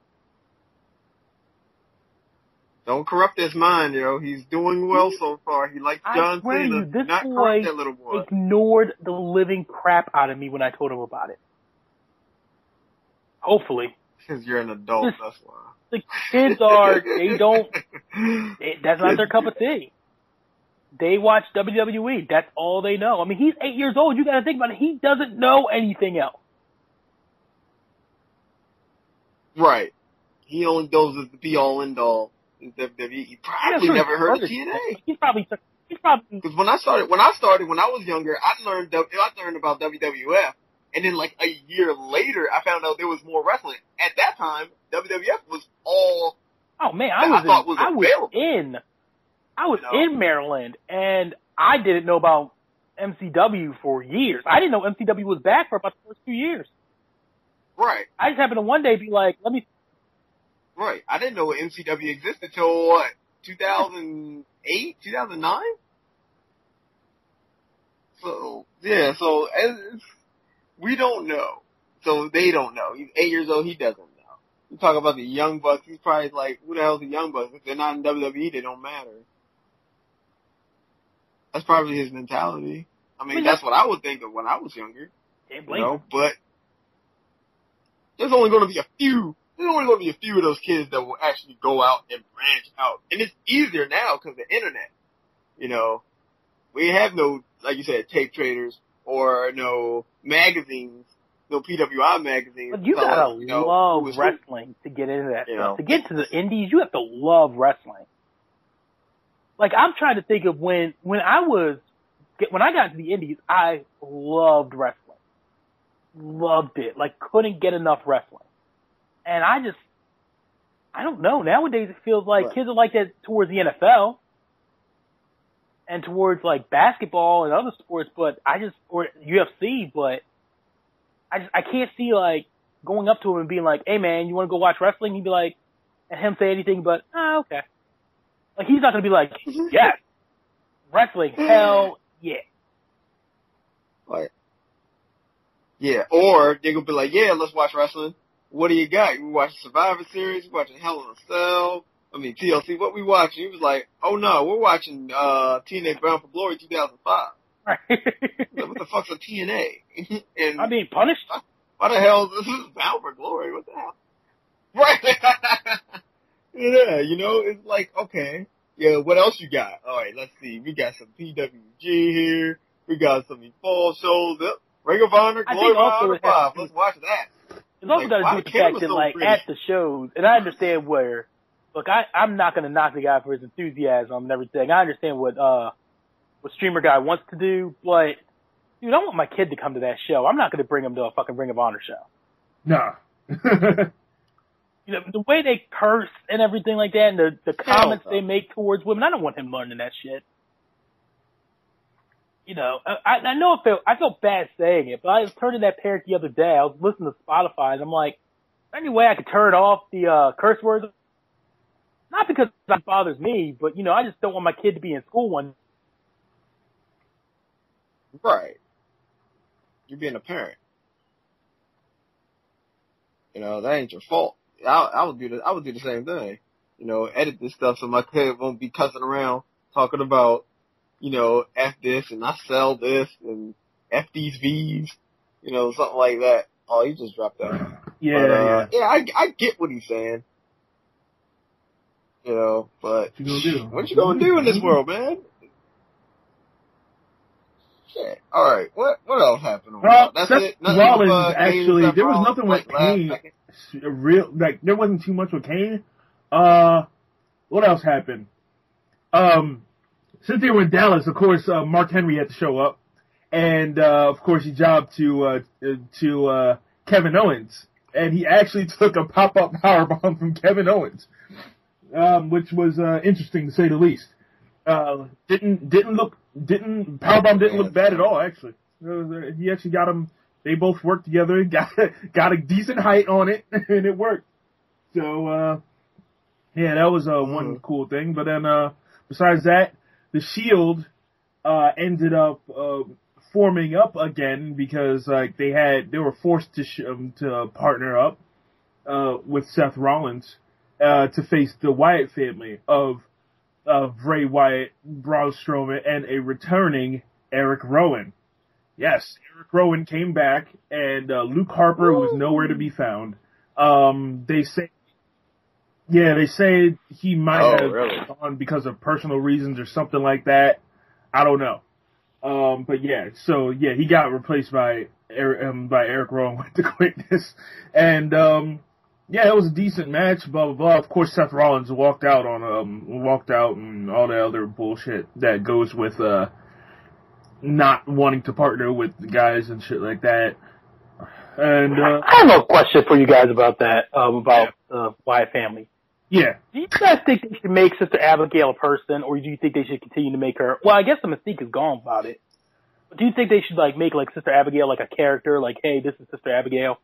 Don't corrupt his mind, yo. He's doing well so far. He likes John I swear to Cena. you, this Not boy corrupt that little boy. ignored the living crap out of me when I told him about it. Hopefully. Because you're an adult, that's why. The kids are, they don't, they, that's not their cup of tea. They watch W W E. That's all they know. I mean, he's eight years old. You got to think about it. He doesn't know anything else. Right. He only knows as the be-all, end-all in W W E. He probably Yeah, sure, never heard of sure. T N A. He's probably, he's probably, Because when I started, when I started, when I was younger, I learned, I learned about W W F. And then like a year later, I found out there was more wrestling. At that time, W W F was all oh man, I I was, thought in, was I was available. in, I was You know? in Maryland, and I didn't know about M C W for years. I didn't know M C W was back for about the first two years. right, I just happened to one day be like, let me, right. I didn't know M C W existed till what, two thousand eight, two thousand nine? So, yeah, so it's, we don't know. So they don't know. He's eight years old, he doesn't know. You talk about the Young Bucks, he's probably like, who the hell's the Young Bucks? If they're not in W W E, they don't matter. That's probably his mentality. I mean, I mean, that's what I would think of when I was younger. can't You blame know, him. but there's only going to be a few, there's only going to be a few of those kids that will actually go out and branch out. And it's easier now because of the internet. You know, we have no, like you said, tape traders or no magazines, no P W I magazines. But you telling gotta us, you know, love who is who. wrestling to get into that You stuff. know. To get to the indies, you have to love wrestling. Like, I'm trying to think of when, when I was, when I got to the indies, I loved wrestling. Loved it. Like, couldn't get enough wrestling. And I just, I don't know. Nowadays it feels like Right. kids are like that towards the N F L and towards like basketball and other sports, but I just, or U F C, but I just, I can't see like going up to him and being like, hey man, you want to go watch wrestling? He'd be like, and him say anything but, oh, okay. Like, he's not going to be like, yes, wrestling, hell yeah. Like, yeah, or they gonna be like, yeah, let's watch wrestling. What do you got? You watching Survivor Series? You watching Hell in a Cell? I mean, T L C, what we watching? He was like, oh no, we're watching, uh, T N A Bound for Glory two thousand five. Right. Like, what the fuck's a T N A? And I'm being punished. why the hell this is Bound for Glory? What the hell? Right. Yeah, you know, it's like, okay, yeah, what else you got? All right, let's see. We got some P W G here. We got some fall shows. Yep. Ring of Honor, I Glory think also Honor it has five. to- Let's watch that. It's also Like, got to why do with the the fact camera's that, so like, pretty? at the shows, and I understand where, look, I, I'm not going to knock the guy for his enthusiasm and everything. I understand what, uh, what Streamer Guy wants to do, but, dude, I want my kid to come to that show. I'm not going to bring him to a fucking Ring of Honor show. Nah. You know, the way they curse and everything like that, and the, the comments no. they make towards women, I don't want him learning that shit. You know, I, I know it felt, I felt bad saying it, but I was turning that parent the other day. I was listening to Spotify, and I'm like, any way I could turn off the uh, curse words? Not because that bothers me, but, you know, I just don't want my kid to be in school one. Right. You're being a parent. You know, that ain't your fault. I, I would do the, I would do the same thing. You know, edit this stuff so my kid won't be cussing around talking about, you know, F this and I sell this and F these V's, you know, something like that. Oh, he just dropped that. Yeah, but, uh, yeah. yeah, I, I get what he's saying. You know, but What you gonna do? what you gonna do in this world, man? Shit. All right. What what else happened? Well, That's Seth it. Nothing Rollins, with, uh, actually, Seth there was Rollins, nothing with like, last Kane. second. A real, like, there wasn't too much with Kane. Uh, what else happened? Um, since they were in Dallas, of course, uh, Mark Henry had to show up. And, uh, of course, he jobbed to, uh, to, uh, Kevin Owens. And he actually took a pop-up powerbomb from Kevin Owens. Um, which was, uh, interesting to say the least. Uh, didn't, didn't look, didn't, powerbomb didn't look bad at all, actually. It was, uh, he actually got him, they both worked together, got, got a decent height on it, and it worked. So, uh, Yeah, that was uh, mm-hmm. one cool thing. But then, uh, besides that, the Shield uh, ended up uh, forming up again because like they had they were forced to sh- um, to partner up uh, with Seth Rollins uh, to face the Wyatt family of of Bray Wyatt, Braun Strowman, and a returning Eric Rowan. Yes, Eric Rowan came back, and uh, Luke Harper was nowhere to be found. Um, they say, yeah, they say he might oh, have really? gone because of personal reasons or something like that. I don't know. Um, but yeah, so yeah, he got replaced by Eric, um, by Eric Rowan with the quickness, and um, yeah, it was a decent match. Blah blah blah. Of course, Seth Rollins walked out on um, walked out and all the other bullshit that goes with uh. not wanting to partner with the guys and shit like that. And uh, I have a question for you guys about that, um, about the uh, Wyatt family. Yeah. Do you guys think they should make Sister Abigail a person, or do you think they should continue to make her? Well, I guess the mystique is gone about it. But do you think they should like make like Sister Abigail like a character, like, hey, this is Sister Abigail?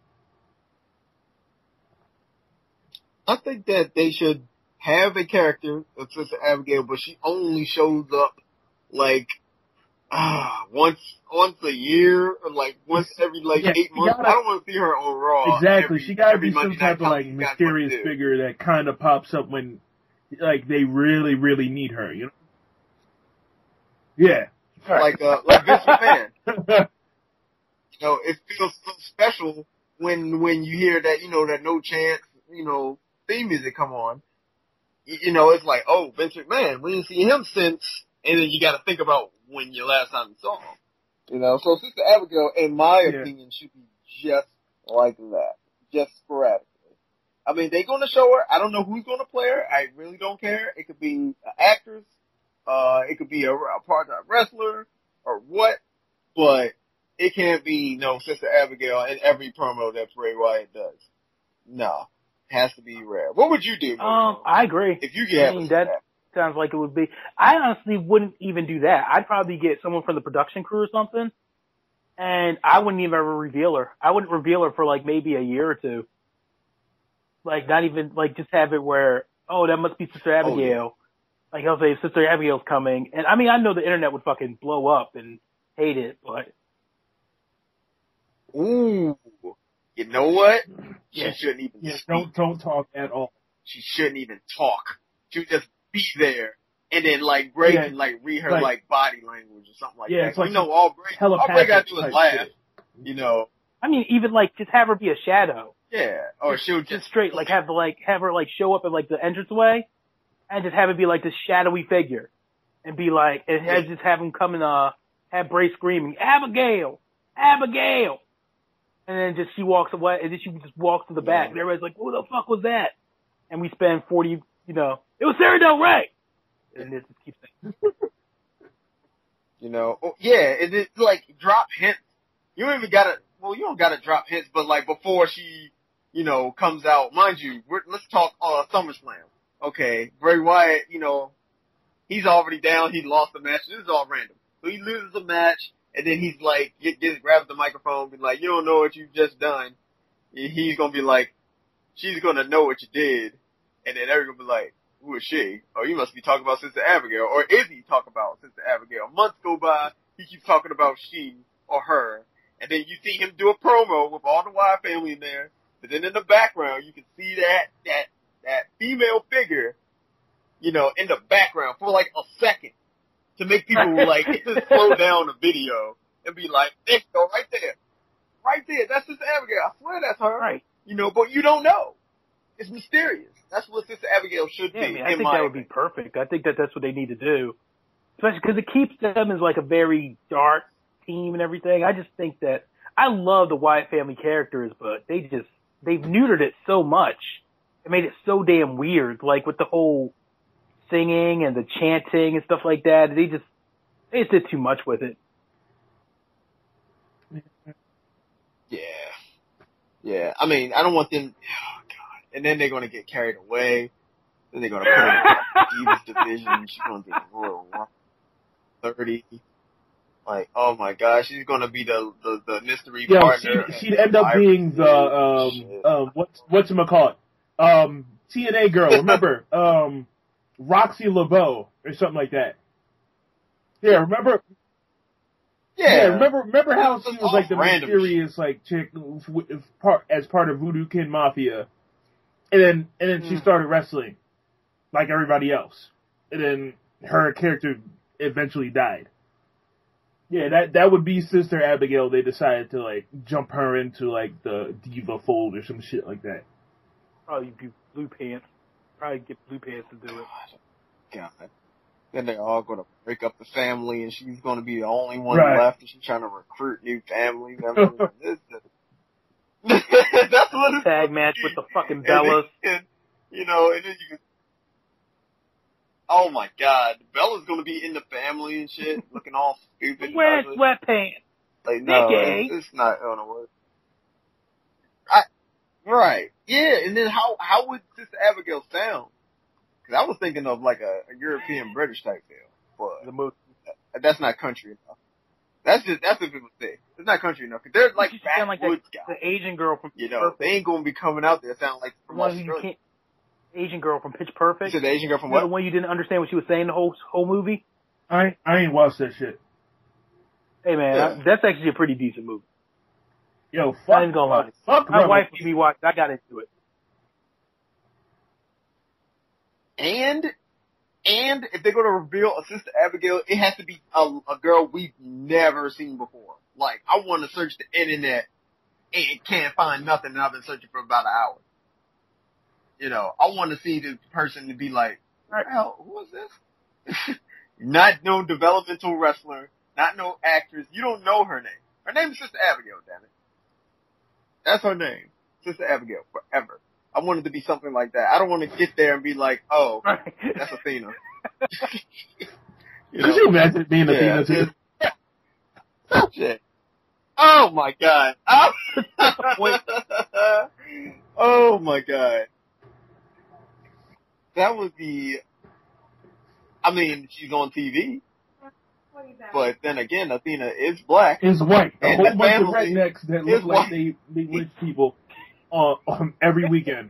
I think that they should have a character of Sister Abigail, but she only shows up like. Ah, once once a year, or like once every like yeah, eight months. Gotta, I don't want to see her on Raw. Exactly, every, she gotta be Monday some type of like mysterious figure that kind of pops up when, like, they really, really need her. You know? Yeah, like uh, like Vince McMahon. You know, it feels so special when when you hear that you know that No Chance you know theme music come on. You, you know, it's like, oh, Vince McMahon. We didn't see him since, and then you got to think about when you last time you saw him. You know, so Sister Abigail, in my yeah. opinion, should be just like that. Just sporadically. I mean, they're going to show her. I don't know who's going to play her. I really don't care. It could be an actress. Uh, it could be a, a part-time wrestler or what. But it can't be, no, Sister Abigail in every promo that Bray Wyatt does. No. It has to be rare. What would you do? Um, I agree. If you get I mean, that sounds like it would be. I honestly wouldn't even do that. I'd probably get someone from the production crew or something, and I wouldn't even ever reveal her. I wouldn't reveal her for like maybe a year or two. Like not even like just have it where, oh, that must be Sister Abigail. Oh, yeah. Like I'll say Sister Abigail's coming, and I mean I know the internet would fucking blow up and hate it, but ooh, you know what? She yeah. shouldn't even. Yeah, speak. don't don't talk at all. She shouldn't even talk. She would just be there, and then like Bray yeah. can like read her like, like body language or something like yeah, that. It's like you know, all Bray, all Bray got to do is laugh. Shit. You know. I mean, even like just have her be a shadow. Yeah, or she'll just, just straight like have the like have her like show up at like the entranceway, and just have it be like this shadowy figure, and be like, and yeah. just have him come and uh have Bray screaming Abigail, Abigail, and then just she walks away, and then she just walks to the back, yeah. and everybody's like, who the fuck was that? And we spend forty, you know, it was Sarah Del Rey, and it just keeps saying, you know, oh, yeah, and it's like drop hints. You don't even gotta, well, you don't gotta drop hints, but like before she. You know, comes out. Mind you, we're, let's talk uh, SummerSlam. Okay, Bray Wyatt, you know, he's already down. He lost the match. This is all random. So he loses the match, and then he's like, get, get, grabs the microphone, be like, you don't know what you've just done. And he's gonna be like, she's gonna know what you did, and then everyone gonna be like, who is she? Oh, you must be talking about Sister Abigail, or is he talking about Sister Abigail? Months go by, he keeps talking about she or her, and then you see him do a promo with all the Wyatt family in there. But then in the background, you can see that, that, that female figure, you know, in the background for like a second to make people like slow down the video and be like, there you go, right there. Right there. That's Sister Abigail. I swear that's her. Right. You know, but you don't know. It's mysterious. That's what Sister Abigail should yeah, be. Man, I think that would be perfect. I think that that's what they need to do. Especially because it keeps them as like a very dark team and everything. I just think that I love the Wyatt family characters, but they just, they've neutered it so much. It made it so damn weird, like with the whole singing and the chanting and stuff like that. They just, they just did too much with it. Yeah. Yeah. I mean, I don't want them, oh God. And then they're going to get carried away. Then they're going to put her in the Divas division. She's going to be Royal Rumble thirty. Like, oh my gosh, she's gonna be the the, the mystery yeah, partner. She'd, she'd end up being the um um what's what's it call it? Um T N A girl. Remember, um, Roxy LeBeau or something like that. Yeah, remember? Yeah. yeah remember? Remember how she was like the random mysterious shit. like chick part as part of Voodoo Kin Mafia, and then and then mm. she started wrestling like everybody else, and then her character eventually died. Yeah, that that would be Sister Abigail. They decided to like jump her into like the diva fold or some shit like that. Probably be Blue Pants. Probably get Blue Pants to do it. God. Then they're all going to break up the family, and she's going to be the only one right. left, and she's trying to recruit new families. I mean, this, this, that's what it's tag match with the fucking Bellas. And, and, you know, and then you can. Oh my God, Bella's going to be in the family and shit, looking all stupid. Wear sweatpants. Like, no, it's, it's not going to work. I, right, yeah, and then how how would Sister Abigail sound? Because I was thinking of like a, a European British type deal, but the most, that's not country enough. That's just that's what people say. It's not country enough because they're like backwoods like guys. The Asian girl from you know Perfect. They ain't gonna be coming out there sounding like from one Australia. You can't, Asian girl from Pitch Perfect. You said the Asian girl from you what? Know the one you didn't understand what she was saying the whole whole movie. I I ain't watched that shit. Hey man, yeah. I, that's actually a pretty decent movie. Yo, fuck. I ain't gonna lie. Fuck My wife made me watch. I got into it. And and if they're gonna reveal a Sister Abigail, it has to be a, a girl we've never seen before. Like I want to search the internet and can't find nothing, and I've been searching for about an hour. You know, I want to see the person to be like, hell, who is this? Not no developmental wrestler, not no actress. You don't know her name. Her name is Sister Abigail, damn it. That's her name. Sister Abigail, forever. I want it to be something like that. I don't want to get there and be like, oh, that's Athena. you know? Could you imagine being yeah, Athena too? Shit. Oh my God. Oh. oh my God. That would be, I mean, she's on T V. But then again, Athena is black. Is white. A and whole the bunch of family rednecks that look like white. they be rich people on, on every weekend.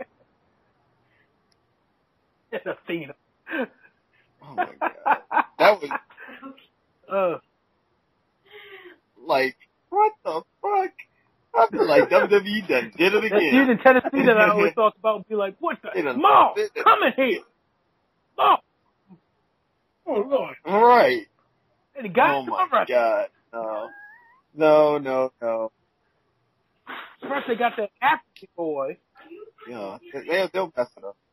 It's Athena. Oh my God. That was uh, like, what the fuck? I feel like W W E done did it that again. dude in Tennessee that I always talk about would be like, what the? Mom, come in here. Mom. Oh, Lord. Right. And the guy oh my right. God. No. No, no, no. First they got that African boy. Yeah, they, they'll mess it up.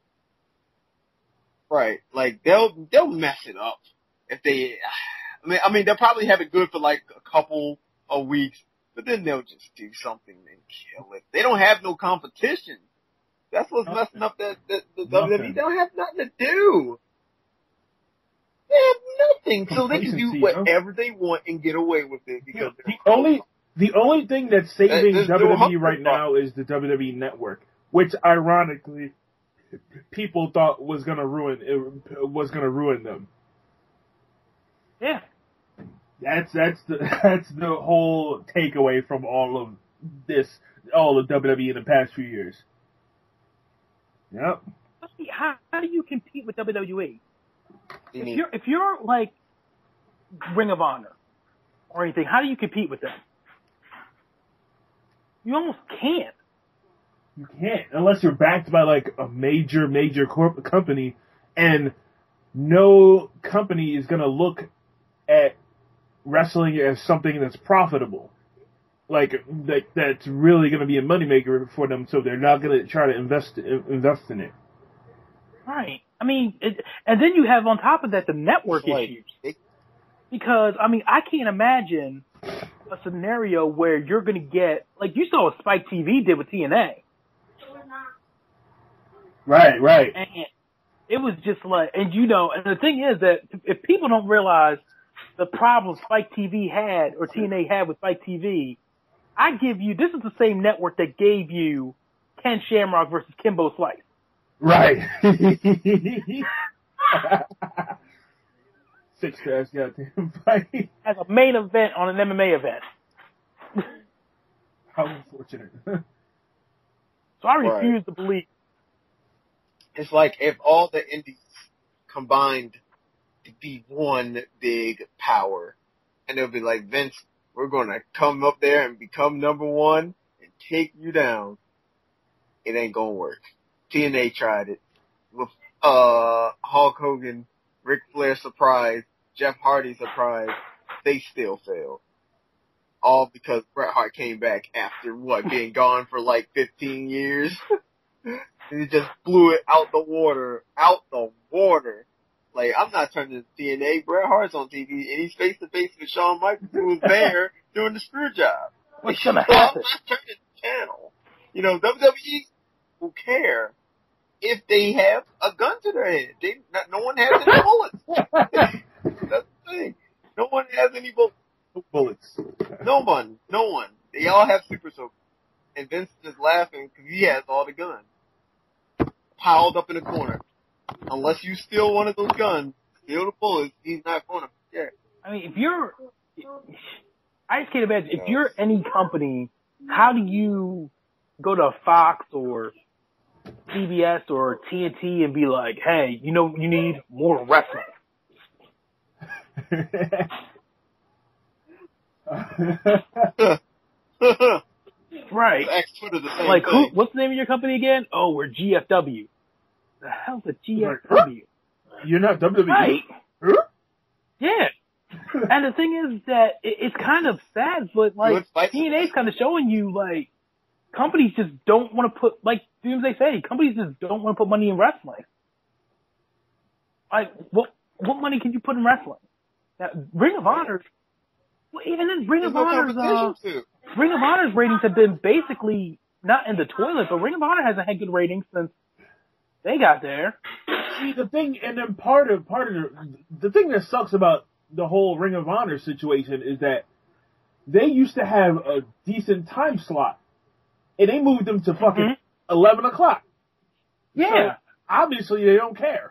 Right. Like, they'll, they'll mess it up. If they, I mean, I mean, they'll probably have it good for like a couple of weeks, but then they'll just do something and kill it. They don't have no competition. That's what's nothing. messing up that, that the W W E. They don't have nothing to do. They have nothing, so they can do whatever they want and get away with it because the only the only thing that's saving There's W W E no right now is the W W E Network, which ironically people thought was gonna ruin it was gonna ruin them. Yeah, that's that's the that's the whole takeaway from all of this, all of W W E in the past few years. Yep. How, how do you compete with W W E? You if need, you're if you're like Ring of Honor or anything, how do you compete with them? You almost can't. You can't unless you're backed by like a major major corporate company, and no company is gonna look at wrestling as something that's profitable, like that that's really gonna be a moneymaker for them. So they're not gonna try to invest invest in it. Right. I mean, it, and then you have on top of that the network like, issues. it, Because, I mean, I can't imagine a scenario where you're going to get, like you saw what Spike T V did with T N A. Right, right. And it was just like, and you know, and the thing is that if people don't realize the problem Spike T V had, or T N A had with Spike T V, I give you, this is the same network that gave you Ken Shamrock versus Kimbo Slice. Right. Six stars, goddamn fight. As a main event on an M M A event. How unfortunate. So I refuse right. to believe It's like if all the indies combined to be one big power, and they'll be like, Vince, we're going to come up there and become number one and take you down. It ain't going to work. T N A tried it with uh Hulk Hogan, Ric Flair surprise, Jeff Hardy surprise. They still failed. All because Bret Hart came back after, what, being gone for like fifteen years? And he just blew it out the water. Out the water. Like, I'm not turning to T N A. Bret Hart's on T V, and he's face-to-face with Shawn Michaels, who was there doing the screw job. What's gonna So happen? I'm not turning the channel. You know, W W E will care if they have a gun to their head. They, not, no one has any bullets. That's the thing. No one has any bullets. Bullets. No one. No one. They all have super soakers. And Vince is laughing because he has all the guns piled up in the corner. Unless you steal one of those guns, steal the bullets, he's not going to care. I mean, if you're, I just can't imagine, if you're any company, how do you go to Fox or C B S or T N T and be like, hey, you know, you need more wrestling? Right. Ask Twitter the same Like, who, thing. what's the name of your company again? Oh, we're G F W. The hell's a G F W? You're not W W E? Right. Huh? Yeah. And the thing is that it, it's kind of sad, but You would like fight T N A's kind of showing you like companies just don't want to put, like Doomsday say, companies just don't want to put money in wrestling. Like, what what money can you put in wrestling? Now, Ring of Honor, well, even then, Ring There's of no Honor's uh, competition to. Ring of Honor's ratings have been basically not in the toilet, but Ring of Honor hasn't had good ratings since they got there. See, the thing, and then part of, part of the, the thing that sucks about the whole Ring of Honor situation is that they used to have a decent time slot, and they moved them to fucking Mm-hmm. eleven o'clock. Yeah. So, obviously they don't care.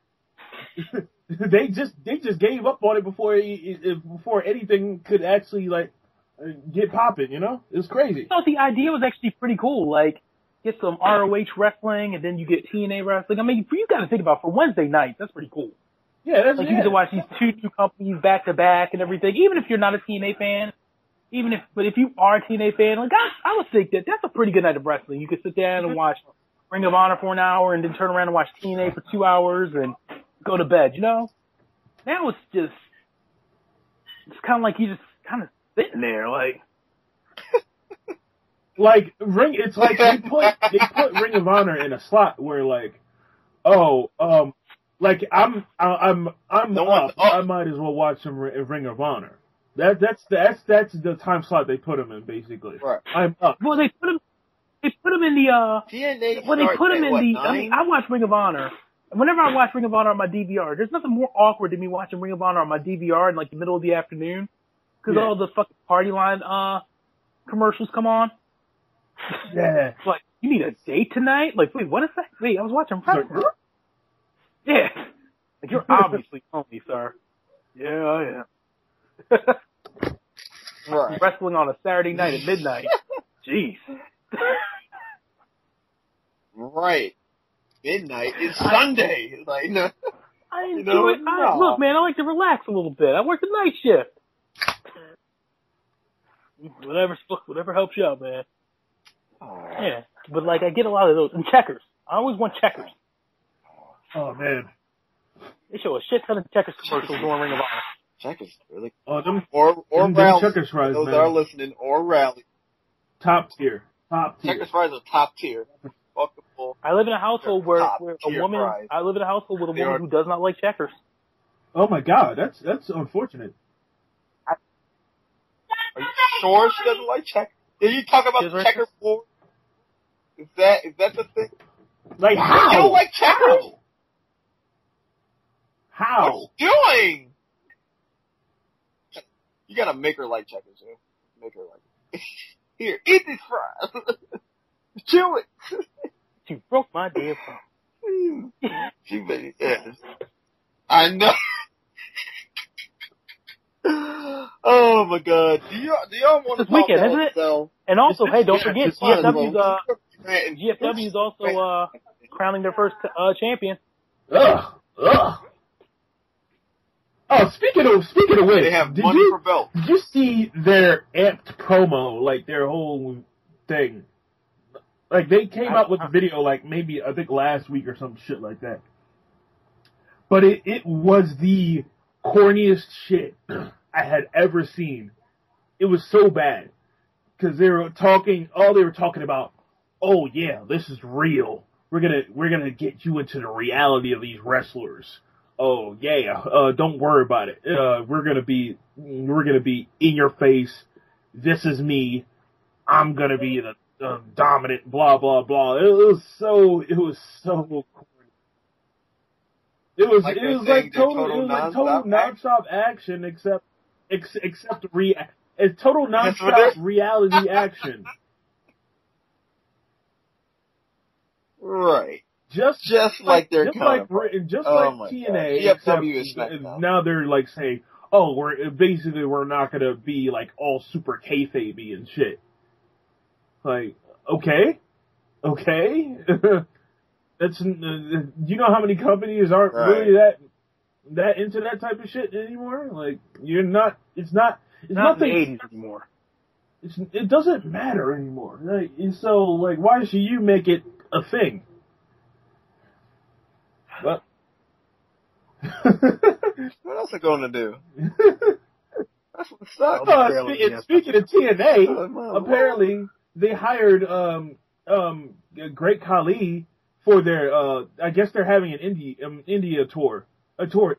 they just, they just gave up on it before, it, before anything could actually, like, get popping, you know? It's crazy. So the idea was actually pretty cool. Like, get some R O H wrestling, and then you get T N A wrestling. I mean, for you got to think about for Wednesday night, that's pretty cool. Yeah, that's Like yeah. you get to watch these two new companies back to back and everything. Even if you're not a T N A fan, even if, but if you are a T N A fan, like I, I would think that that's a pretty good night of wrestling. You could sit down and watch Ring of Honor for an hour, and then turn around and watch T N A for two hours, and go to bed. You know? Now it's just, it's kind of like you just kind of sitting there, like. Like Ring, it's like they put they put Ring of Honor in a slot where like, oh, um, like I'm I'm I'm No up. one's up. I might as well watch some Ri- Ring of Honor. That that's that's that's the time slot they put him in basically. Right. I'm up. Well, they put him, they put him in the, uh, T N A well, they starts put him at, in what, the, nine? I mean, I watch Ring of Honor. Whenever I watch Ring of Honor on my D V R, there's nothing more awkward than me watching Ring of Honor on my D V R in like the middle of the afternoon. Cause Yeah. all the fucking party line, uh, commercials come on. Yeah. It's like, you need a date tonight? Like, wait, what is that? Wait, I was watching wrestling. Yeah. Like, you're obviously lonely, sir. Yeah, I am. Right. Wrestling on a Saturday night at midnight. Jeez. Right. Midnight is Sunday. Like, no. I enjoy You know, it. I, no. look, man, I like to relax a little bit. I work the night shift. Whatever, whatever helps you out, man. Oh, Yeah, but like I get a lot of those. And Checkers. I always want Checkers. Oh man. They show a shit ton of Checkers commercials during Ring of Honor. Checkers, really? Oh, them Or, or Them- them Rally. Checkers fries, Those man. that are listening, or Rally. top tier, top tier. Checkers fries are top tier. Fuckable. I live in a household where, Top where a tier woman. fries. I live in a household with a They woman are- who does not like Checkers. Oh my god, that's that's unfortunate. Are you sure she doesn't like checkers? Did you talk about Is the there- checkerboard? Is that, is that the thing? Like You how? don't like checkers? How? What you doing? You gotta make her like checkers, you know? Make her like it. Here, eat these fries. Chew it. She broke my damn phone. She made it. Yes. I know. Oh my god. Do y'all, do y'all want to This talk weekend, about isn't it? yourself? And also, It's- hey, don't yeah, forget, it's G F fun, W's, uh, G F W's also, uh, crowning their first uh, champion. Ugh, ugh. Oh, speaking of speaking of which, They have did money you for belts. did you see their amped promo, like their whole thing? Like they came I- out with the video, like maybe I think last week or some shit like that. But it it was the corniest shit I had ever seen. It was so bad because they were talking. All they were talking about. Oh yeah, this is real. We're gonna we're gonna get you into the reality of these wrestlers. Oh yeah, uh, don't worry about it. Uh, we're gonna be we're gonna be in your face. This is me. I'm gonna be the uh, dominant. Blah blah blah. It was so it was so corny. It was Like it they're was saying like they're total, total it was like total nonstop nonstop action except ex, except re it's total That's what nonstop they're- reality action. Right. Just Just like their just like counterpart. just Oh my like T N A, God. G F except W is SmackDown. now they're like saying, "Oh, we're basically we're not gonna be like all super kayfabe and shit." Like, okay, okay, that's uh, you know how many companies aren't Right. really that that into that type of shit anymore? Like, you're not. It's not. It's Not in nothing. the eighties anymore. It's, it doesn't matter anymore. Like, and so, like, why should you make it a thing? But What else are going to do? That's what sucks. uh, spe- and speaking of T N A, Oh, my apparently they hired um um Great Khali for their uh I guess they're having an India um, India tour a tour.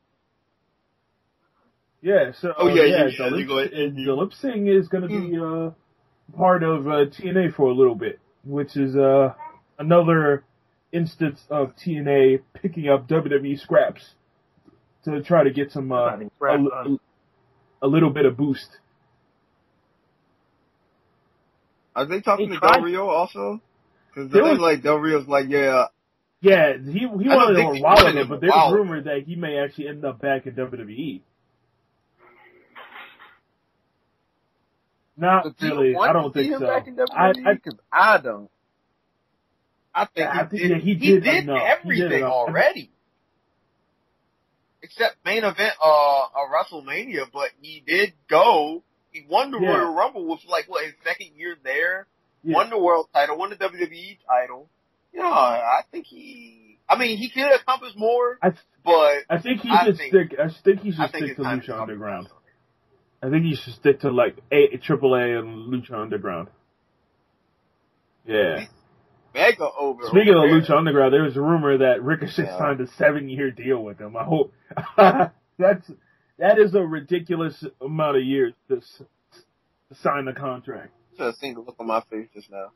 Yeah, so Oh, yeah, yeah, you- yeah, the, you go lip, ahead. the lip sync is going to be uh part of uh, T N A for a little bit, which is uh another instance of T N A picking up W W E scraps to try to get some uh, Not even scraps, a, uh, a little bit of boost. Are they talking He to tried- Del Rio also? Because There the was- thing like Del Rio's like, yeah, Yeah, he he I don't wanted think him he a while wanted ago, him but a there's while rumored that he may actually end up back in W W E. Not but do you really. want I don't to see think him so. back in W I, W E? Because I, I don't. I think, I he, think- did, yeah, he he did did enough. He did everything enough. already. Except main event uh, a WrestleMania, but he did go. He won the Yeah. Royal Rumble with like what his second year there. yeah. Won the world title, won the W W E title. Yeah, I think he. I mean, he could accomplish more, I, th- but I think he I should think- stick. I think he should I think stick it's to time to Lucha come. Underground. I think he should stick to like a Triple A and Lucha Underground. Yeah. Mega over. Speaking over of there. Lucha Underground, there was a rumor that Ricochet Yeah. signed a seven-year deal with them. I hope that's that is a ridiculous amount of years to, s- to sign the contract. Should have seen the look on my face just now.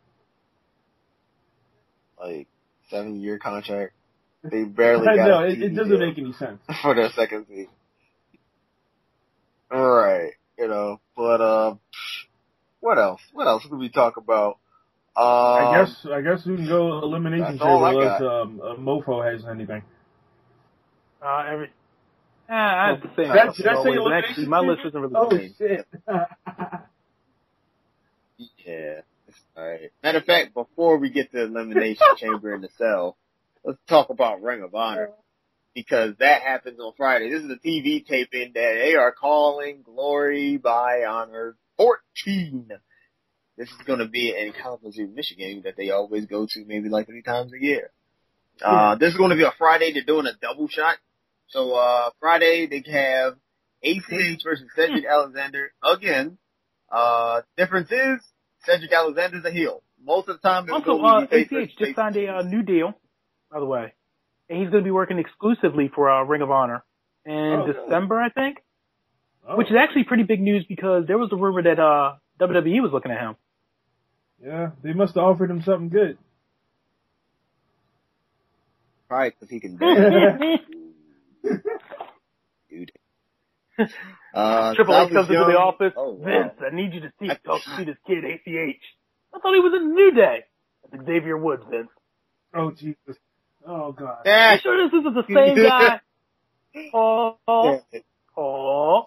Like seven year contract. They barely I got know a it, T V it doesn't deal make any sense. for their second season. All right, you know, but uh, what else? What else could we talk about? Um, I guess I guess we can go elimination that's all I chamber got. unless um, uh, Mofo has anything. Uh, every, eh, I have the same. Did I- stuff did I as say always. And elimination actually, my chamber? list isn't really Oh the same. shit! Yeah. All right. Matter of fact, before we get to Elimination Chamber in the cell, let's talk about Ring of Honor. Because that happens on Friday. This is a T V taping that they are calling Glory by Honor fourteen. This is going to be in Kalamazoo, Michigan, that they always go to maybe like three times a year. Uh, this is going to be a Friday. They're doing a double shot. So, uh, Friday they have A C H versus Cedric Alexander again. Uh, difference is Cedric Alexander's a heel. Most of the time it's Also, going uh, to be face A C H versus just face. signed a uh, new deal, by the way. And he's going to be working exclusively for uh, Ring of Honor in Oh, really? December, I think. Oh, Which is actually pretty big news because there was a rumor that uh, W W E was looking at him. yeah, they must have offered him something good. Right, because he can dance. Dude. Uh, Triple H Silas comes into Young- the office. Oh, wow. Vince, I need you to see, go see this kid, A C H. I thought he was in the New Day. That's Xavier Woods, Vince. Oh Jesus! Oh God! Yeah. You sure this isn't the same guy? Oh, oh, oh.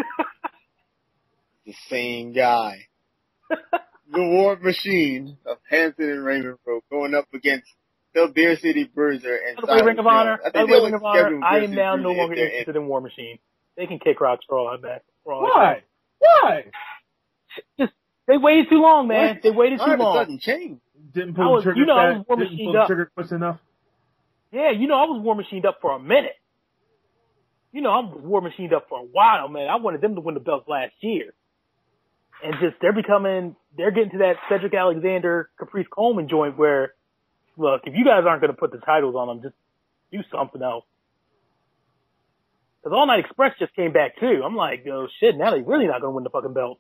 The same guy. The War Machine of Hanson and Raymond Rowe going up against the Beer City Bruiser and By the way, Ring of Honor, I by think the way, they Ring of look Honor, scheduled I Beer am City now Bruiser no if longer they're interested in War Machine. They can kick rocks for all I'm back. For all I Why? care. Why? Just, they waited too long, man. What? They waited too All right, it long. doesn't change. Didn't I pull was- the trigger you know, I fast- was War didn't Machined pull the up. trigger quick enough. Yeah, you know, I was War Machined up for a minute. You know, I was War Machined up for a while, man. I wanted them to win the belts last year. And just, they're becoming, they're getting to that Cedric Alexander, Caprice Coleman joint where, look, if you guys aren't going to put the titles on them, just do something else. Because All Night Express just came back too. I'm like, oh shit, now they're really not going to win the fucking belt.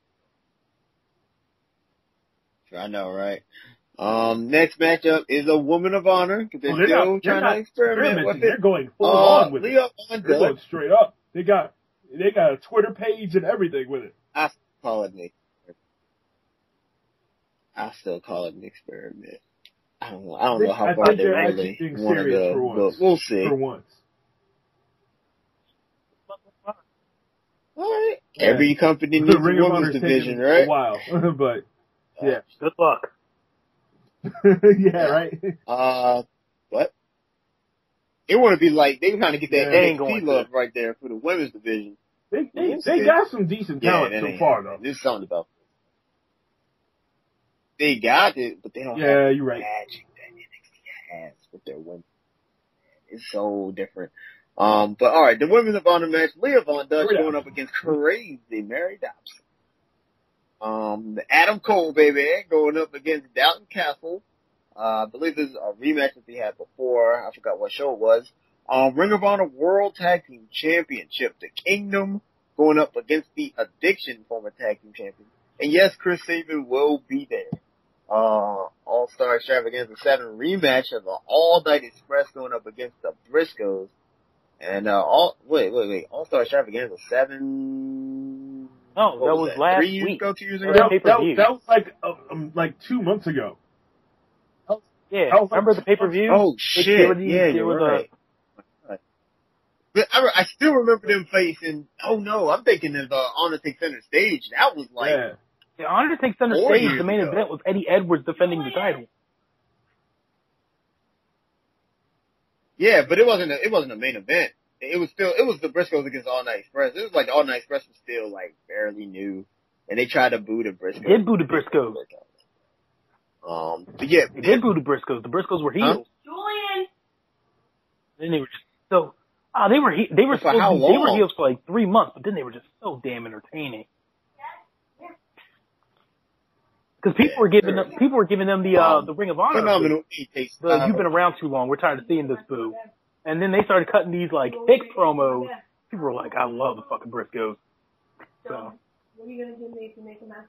I know, right? Um, next matchup is a Woman of Honor because they're, Well, they're still not- they're trying not to experiment experimenting. with They're it. going full Uh, on with Leah it. They're Honda, going straight up. They got they got a Twitter page and everything with it. I still call it an experiment. I still call it an experiment. I don't know. I don't know how I far think they they're really actually being want to serious go, for once. but we'll see. For once. All right. Yeah. Every company needs The a Ring of women's Honor's division, taken right? a while, but yeah, Good luck. yeah, right. Uh, what? It want to be like they kind of get that Yeah, they ain't N X T going love to. right there for the women's division. They they, they got some decent talent that so ain't far happening. though. There's something about it. They got it, but they don't Yeah, have you're the right. magic that N X T has with their women. It's so different. Um, but all right, the Women's of Honor match: Leah Von Dutch Hurry up. going up against Crazy Mary Dobson. Um, the Adam Cole baby going up against Dalton Castle. Uh, I believe this is a rematch that they had before. I forgot what show it was. Um, Ring of Honor World Tag Team Championship. The Kingdom going up against the Addiction former Tag Team Champion. And yes, Chris Sabin will be there. Uh, All-Star Extravaganza seven rematch of the All Night Express going up against the Briscoes. And, uh, all, wait, wait, wait, All-Star Extravaganza seven, Oh, what that was was that? last Three years week. ago, two years That ago? was That, that, pay-per-view. that was like uh, um, like two months ago. Yeah, That was remember like- the pay-per-view? Oh, They- shit, they were the- yeah, they you're were the- right. But I, I still remember them facing, oh no, I'm thinking of, uh, Honor Take Center Stage. That was like, Yeah, The Honor Take Center Four Stage, years the main ago. event was Eddie Edwards defending the title. yeah, but it wasn't a, it wasn't a main event. It was still, it was the Briscoes against All Night Express. It was like the All Night Express was still like barely new. And they tried to boo the Briscoes. They did boo the Briscoes. Um, but yeah, They did boo the Briscoes. The Briscoes were heels. Julian! Then they were just so, ah, they were, he- they were, For supposed how to be- they were long? heels for like three months, but then they were just so damn entertaining. Cause people Yeah, were giving them, certainly. people were giving them the, uh, Um, the Ring of Honor. phenomenal. He takes, The, uh, you've been around too long. We're tired of seeing this boo. And then they started cutting these like fake promos. People were like, I love the fucking Briscoes. So, What are you gonna do me to make a mess?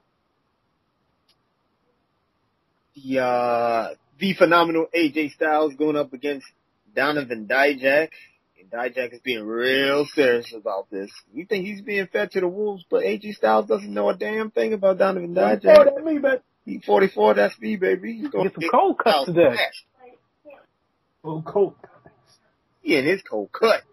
the, uh, the phenomenal A J Styles going up against Donovan Dijak. And Dijak is being real serious about this. You think he's being fed to the wolves, but A J Styles doesn't know a damn thing about Donovan oh, Dijak. that me, man. He forty-four, that's me, baby. He's going get some cold cuts today. Oh, cold. He in his cold cut.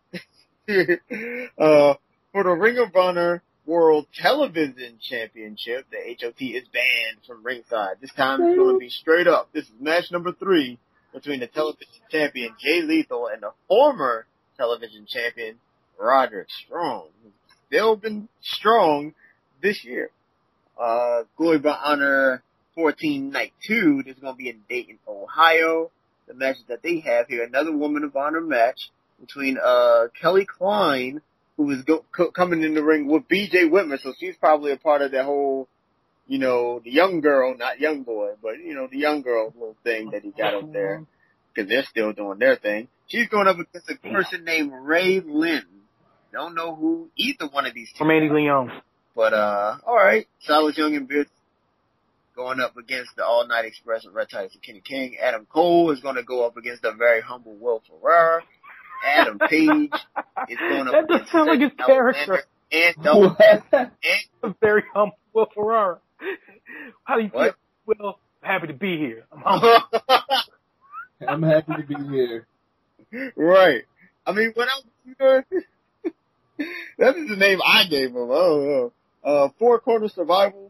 uh, for the Ring of Honor World Television Championship, the H O T is banned from ringside. This time it's going to be straight up. This is match number three between the television champion Jay Lethal and the former television champion Roderick Strong, who's still been strong this year. Uh, Glory by Honor fourteen Night two, this is going to be in Dayton, Ohio. The matches that they have here, another Woman of Honor match between, uh, Kelly Klein, who is go, co- coming in the ring with B J Whitmer, so she's probably a part of that whole, you know, the young girl, not young boy, but, you know, the young girl little thing that he got up there, because they're still doing their thing. She's going up against a person named Ray Lynn. Don't know who either one of these two From Andy Leon. but, uh, alright. Silas Young and Bitch going up against the All Night Express and Red Titus and Kenny King. Adam Cole is going to go up against the very humble Will Ferrara. Adam Page is going up That does against sound like his Cedric character. Alexander and Double and A very humble Will Ferrara. How do you What? feel? Will, I'm happy to be here. I'm humble. I'm happy to be here. right. I mean, what else you doing? That is the name I gave him. I don't know. Uh, Four Corner Survival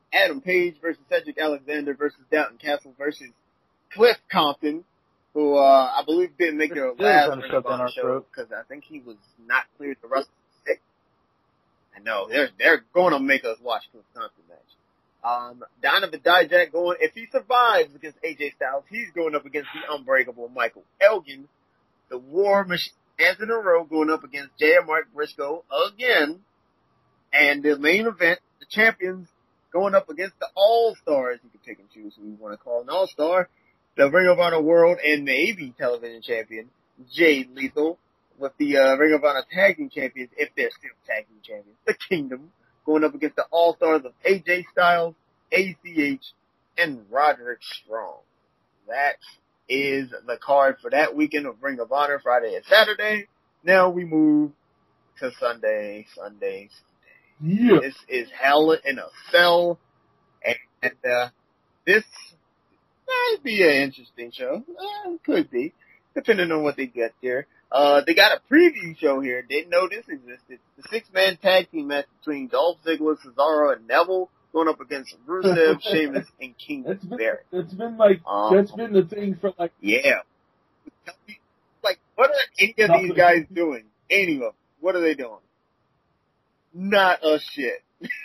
Adam Page versus Cedric Alexander versus Dalton Castle versus Cliff Compton, who uh, I believe didn't make their last Ring of Honor show because I think he was not cleared to wrestle sick. I know they're they're going to make us watch Cliff Compton match. Um, Donovan Dijak going if he survives against A J Styles, he's going up against the unbreakable Michael Elgin. The War Machine hands in a row going up against J R. Mark Briscoe again, and the main event, the champions going up against the All-Stars. You can pick and choose who you want to call an All-Star. The Ring of Honor World and Navy Television Champion, Jade Lethal, with the uh, Ring of Honor Tag Team Champions, if they're still Tag Team Champions, the Kingdom, going up against the All-Stars of A J Styles, A C H, and Roderick Strong. That is the card for that weekend of Ring of Honor, Friday and Saturday. Now we move to Sunday, Sunday, Sunday. Yeah. This is Hell in a Cell, and, and uh, this might be an interesting show. Uh, could be, depending on what they get there. Uh, they got a preview show here. Didn't know this existed. The six-man tag team match between Dolph Ziggler, Cesaro, and Neville going up against Rusev, Sheamus, and King That's been, Barrett. that's been like, Um, that's been the thing for like, Yeah. Like, what are any of these guys doing? Any of them. What are they doing? Not a shit.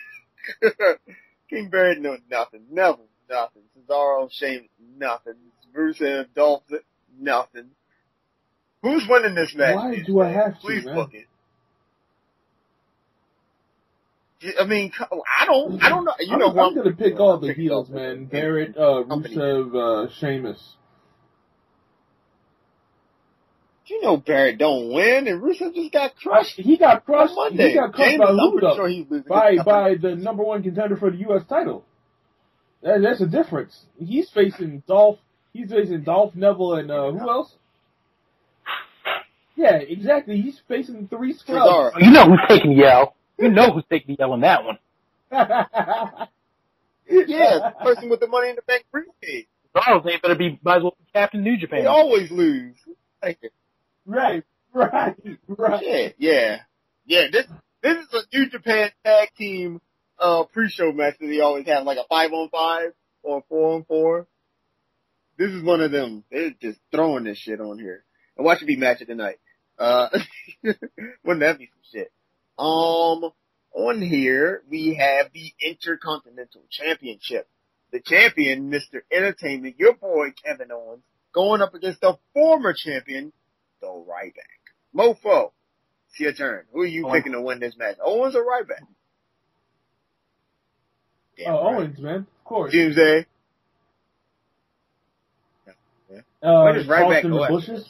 King Barrett, no, nothing. Neville, nothing. Cesaro, Sheamus, nothing. Rusev, Dolph, nothing. Who's winning this match? why do I have to, Please man? book it. I mean, I don't, I don't know. You I'm, know, I'm gonna pick all the pick heels, all man. the- Barrett, uh, Company. Rusev, uh, Sheamus. You know Barrett don't win, and Rusev just got crushed He got crushed. on Monday. He got crushed James, by I'm pretty Luda sure he's losing by his by the number one contender for the U S title. That, that's a difference. He's facing Dolph. He's facing Dolph, Neville, and uh, who else? Yeah, exactly. He's facing three scrubs. Cesaro. You know who's taking the L. You know who's taking the L in that one. Yeah, the person with the Money in the Bank briefcase. Oh, they better be, might as well be Captain New They Japan. always lose. Like, Right, right, right. yeah, yeah, yeah. This this is a New Japan tag team uh pre-show match that they always have, like a five on five or a four on four. This is one of them. They're just throwing this shit on here. And watch it be match of the night. Uh, wouldn't that be some shit? Um, on here we have the Intercontinental Championship. The champion, Mister Entertainment, your boy Kevin Owens, going up against the former champion, the Ryback. Mofo, it's your turn. Who are you Owens. picking to win this match? Owens or Ryback? Damn Oh, right. Owens, man, of course. Tuesday. Uh, Where does Ryback Charleston go the after Bushes.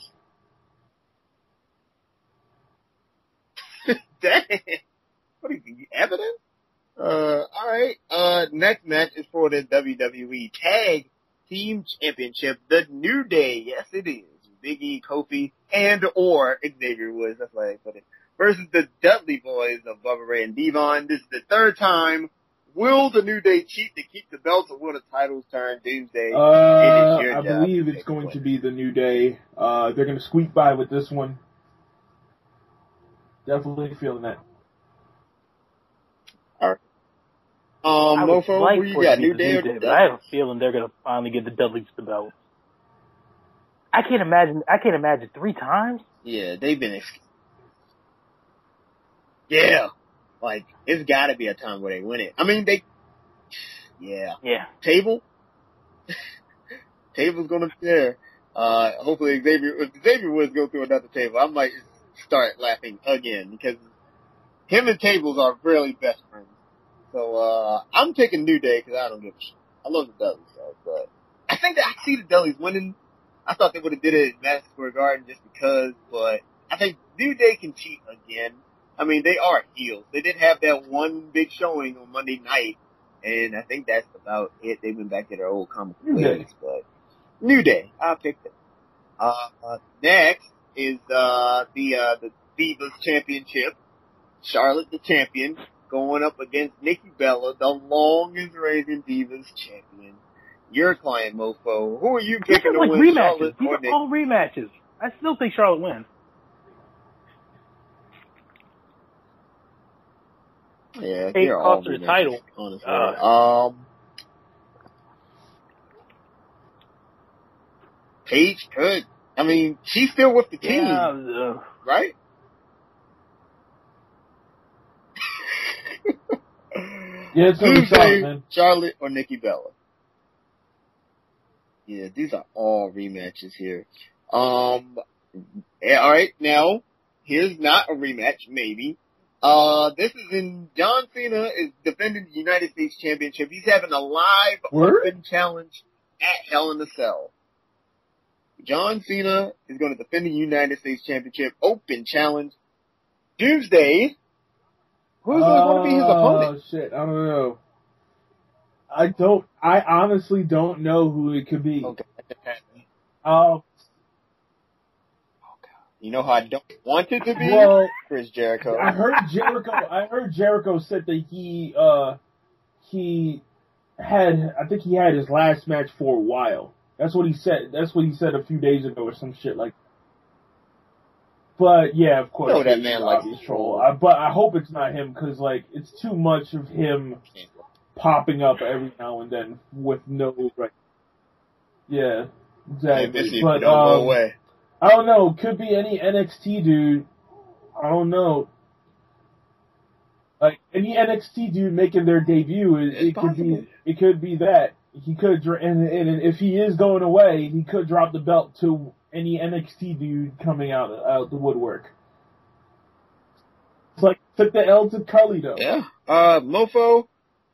Dang. What do you think? Evidence? Uh, alright. Uh, next match is for the W W E Tag Team Championship. The New Day. Yes, it is. Big E, Kofi, and or Xavier Woods. That's why I put it. Versus the Dudley Boys of Bubba Ray and Devon. This is the third time. Will the New Day cheat to keep the belts, or will the titles turn Tuesday? Uh, I believe it's going to be the New Day. Uh, they're going to squeak by with this one. Definitely feeling that. Um, I would Mofo, like who you for it got? to be New the Day New or the Day, but I have Dudleys? a feeling they're gonna finally get the Dudleys the belt. I can't imagine. I can't imagine three times. Yeah, they've been. Ex- yeah, like it's got to be a time where they win it. I mean, they. Yeah, Yeah. table. Table's gonna be there. Uh, hopefully Xavier, if Xavier Woods go through another table, I might start laughing again because him and Tables are really best friends. So, uh, I'm taking New Day because I don't give a shit. I love the Dudleys, so, but I think that I see the Dudleys winning. I thought they would have did it at Madison Square Garden just because, but I think New Day can cheat again. I mean, they are heels. They did have that one big showing on Monday night, and I think that's about it. They went back to their old comic New ways, Day. but New Day, I'll pick them. Uh, uh, next is, uh, the, uh, the Divas Championship. Charlotte the champion going up against Nikki Bella, the longest reigning Divas champion. Your client, Mofo. Who are you These picking are to like win, rematches. Charlotte These or are Nikki? all rematches. I still think Charlotte wins. Yeah, Paige they're all cost her the rematches, title. honestly. Uh, um, Paige could. I mean, she's still with the team, Yeah, uh, right? Yeah, it's gonna be tough, Tuesday, man. Charlotte or Nikki Bella. Yeah, these are all rematches here. Um, yeah, all right, now here's not a rematch, maybe. Uh, this is in John Cena is defending the United States Championship. He's having a live Word? open challenge at Hell in a Cell. John Cena is going to defend the United States Championship open challenge Tuesday. Who's going to be his opponent? Oh shit, I don't know. I don't. I honestly don't know who it could be. Okay. Um. You know how I don't want it to be? Well, Chris Jericho. I heard Jericho. I heard Jericho said that he uh he had. I think he had his last match for a while. That's what he said. That's what he said a few days ago, or some shit like. But yeah, of course, know that he's man an likes obvious to troll. troll. I, but I hope it's not him because like it's too much of him popping up every now and then with no right. Yeah, exactly. But don't go um, away. I don't know. Could be any N X T dude. I don't know. Like any N X T dude making their debut, it, it could be. It could be that he could. dr- And, and if he is going away, he could drop the belt to any N X T dude coming out out the woodwork. It's like took the L to Carlito. Yeah. Uh, Mofo.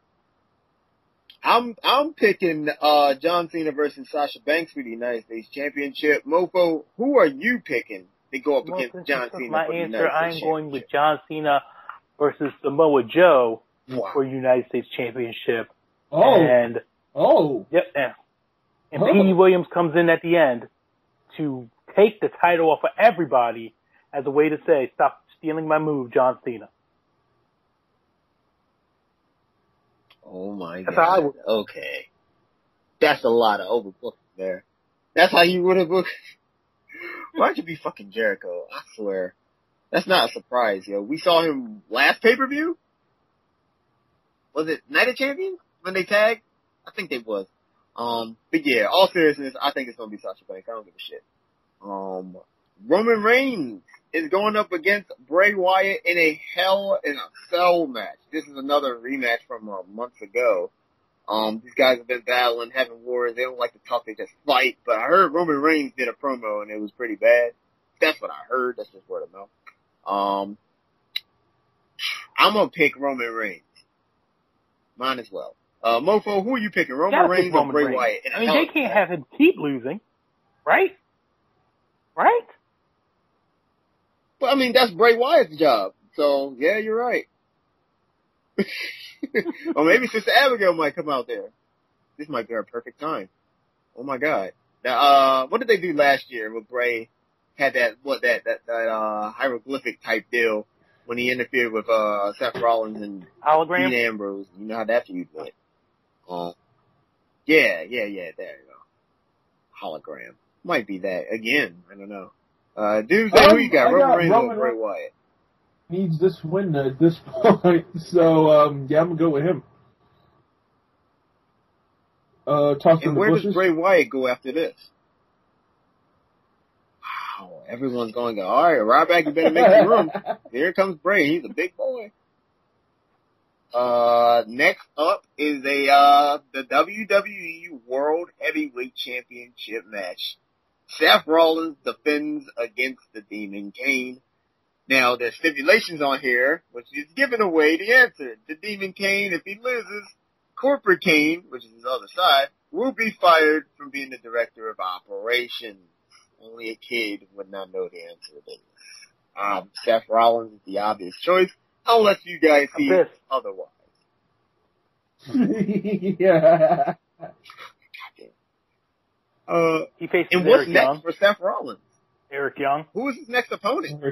I'm I'm picking uh John Cena versus Sasha Banks for the United States Championship. Mofo, who are you picking to go up well, against since John you took Cena my for the answer, United I'm States going with Championship? John Cena versus Samoa Joe Wow. for United States Championship. Oh, And oh, yep, and, and Oh. Petey Williams comes in at the end to take the title off of everybody as a way to say, stop stealing my move, John Cena. Oh my That's how I god. would. Okay. That's a lot of overbooking there. That's how you would have booked. Why'd you be fucking Jericho? I swear. That's not a surprise, yo. We saw him last pay-per-view? Was it Night of Champions when they tagged? I think they was. Um, but yeah, all seriousness, I think it's gonna be Sasha Banks. I don't give a shit. Um, Roman Reigns is going up against Bray Wyatt in a Hell in a Cell match. This is another rematch from uh, months ago. Um, these guys have been battling, having wars. They don't like to talk, they just fight. But I heard Roman Reigns did a promo and it was pretty bad. That's what I heard. That's just word of mouth. Um, I'm gonna pick Roman Reigns. Mine as well. Uh, Mofo, who are you picking? Roman Gotta pick Reigns or Roman Bray Reigns. Wyatt? In a I mean, Hell they in a can't Cell? have him keep losing, right? Right? Well, I mean, that's Bray Wyatt's job. So, yeah, you're right. Or maybe Sister Abigail might come out there. This might be our perfect time. Oh my god. Now, uh, what did they do last year with Bray? Had that, what, that, that, that, uh, hieroglyphic type deal when he interfered with, uh, Seth Rollins and Hologram? Dean Ambrose. You know how that feud went. Um, yeah, yeah, yeah, there you go. Hologram. Might be that again. I don't know. Uh, Doomsday, Um, who you got? I Roman got Reigns Roman or Bray Re- Wyatt? needs this win at this point. So um, yeah, I'm gonna go with him. Uh, toss in And the where bushes. does Bray Wyatt go after this? Wow, everyone's going to go, all right, Ryback, you better make some room. Here comes Bray. He's a big boy. Uh, next up is a, uh, the W W E World Heavyweight Championship match. Seth Rollins defends against the Demon Kane. Now, there's stipulations on here, which is giving away the answer. The Demon Kane, if he loses, Corporate Kane, which is his other side, will be fired from being the director of operations. Only a kid would not know the answer to this. Um, Seth Rollins is the obvious choice, unless you guys see Abyss. otherwise. Yeah. Uh, He faces and what's Eric next Young. for Seth Rollins? Eric Young. Who is his next opponent?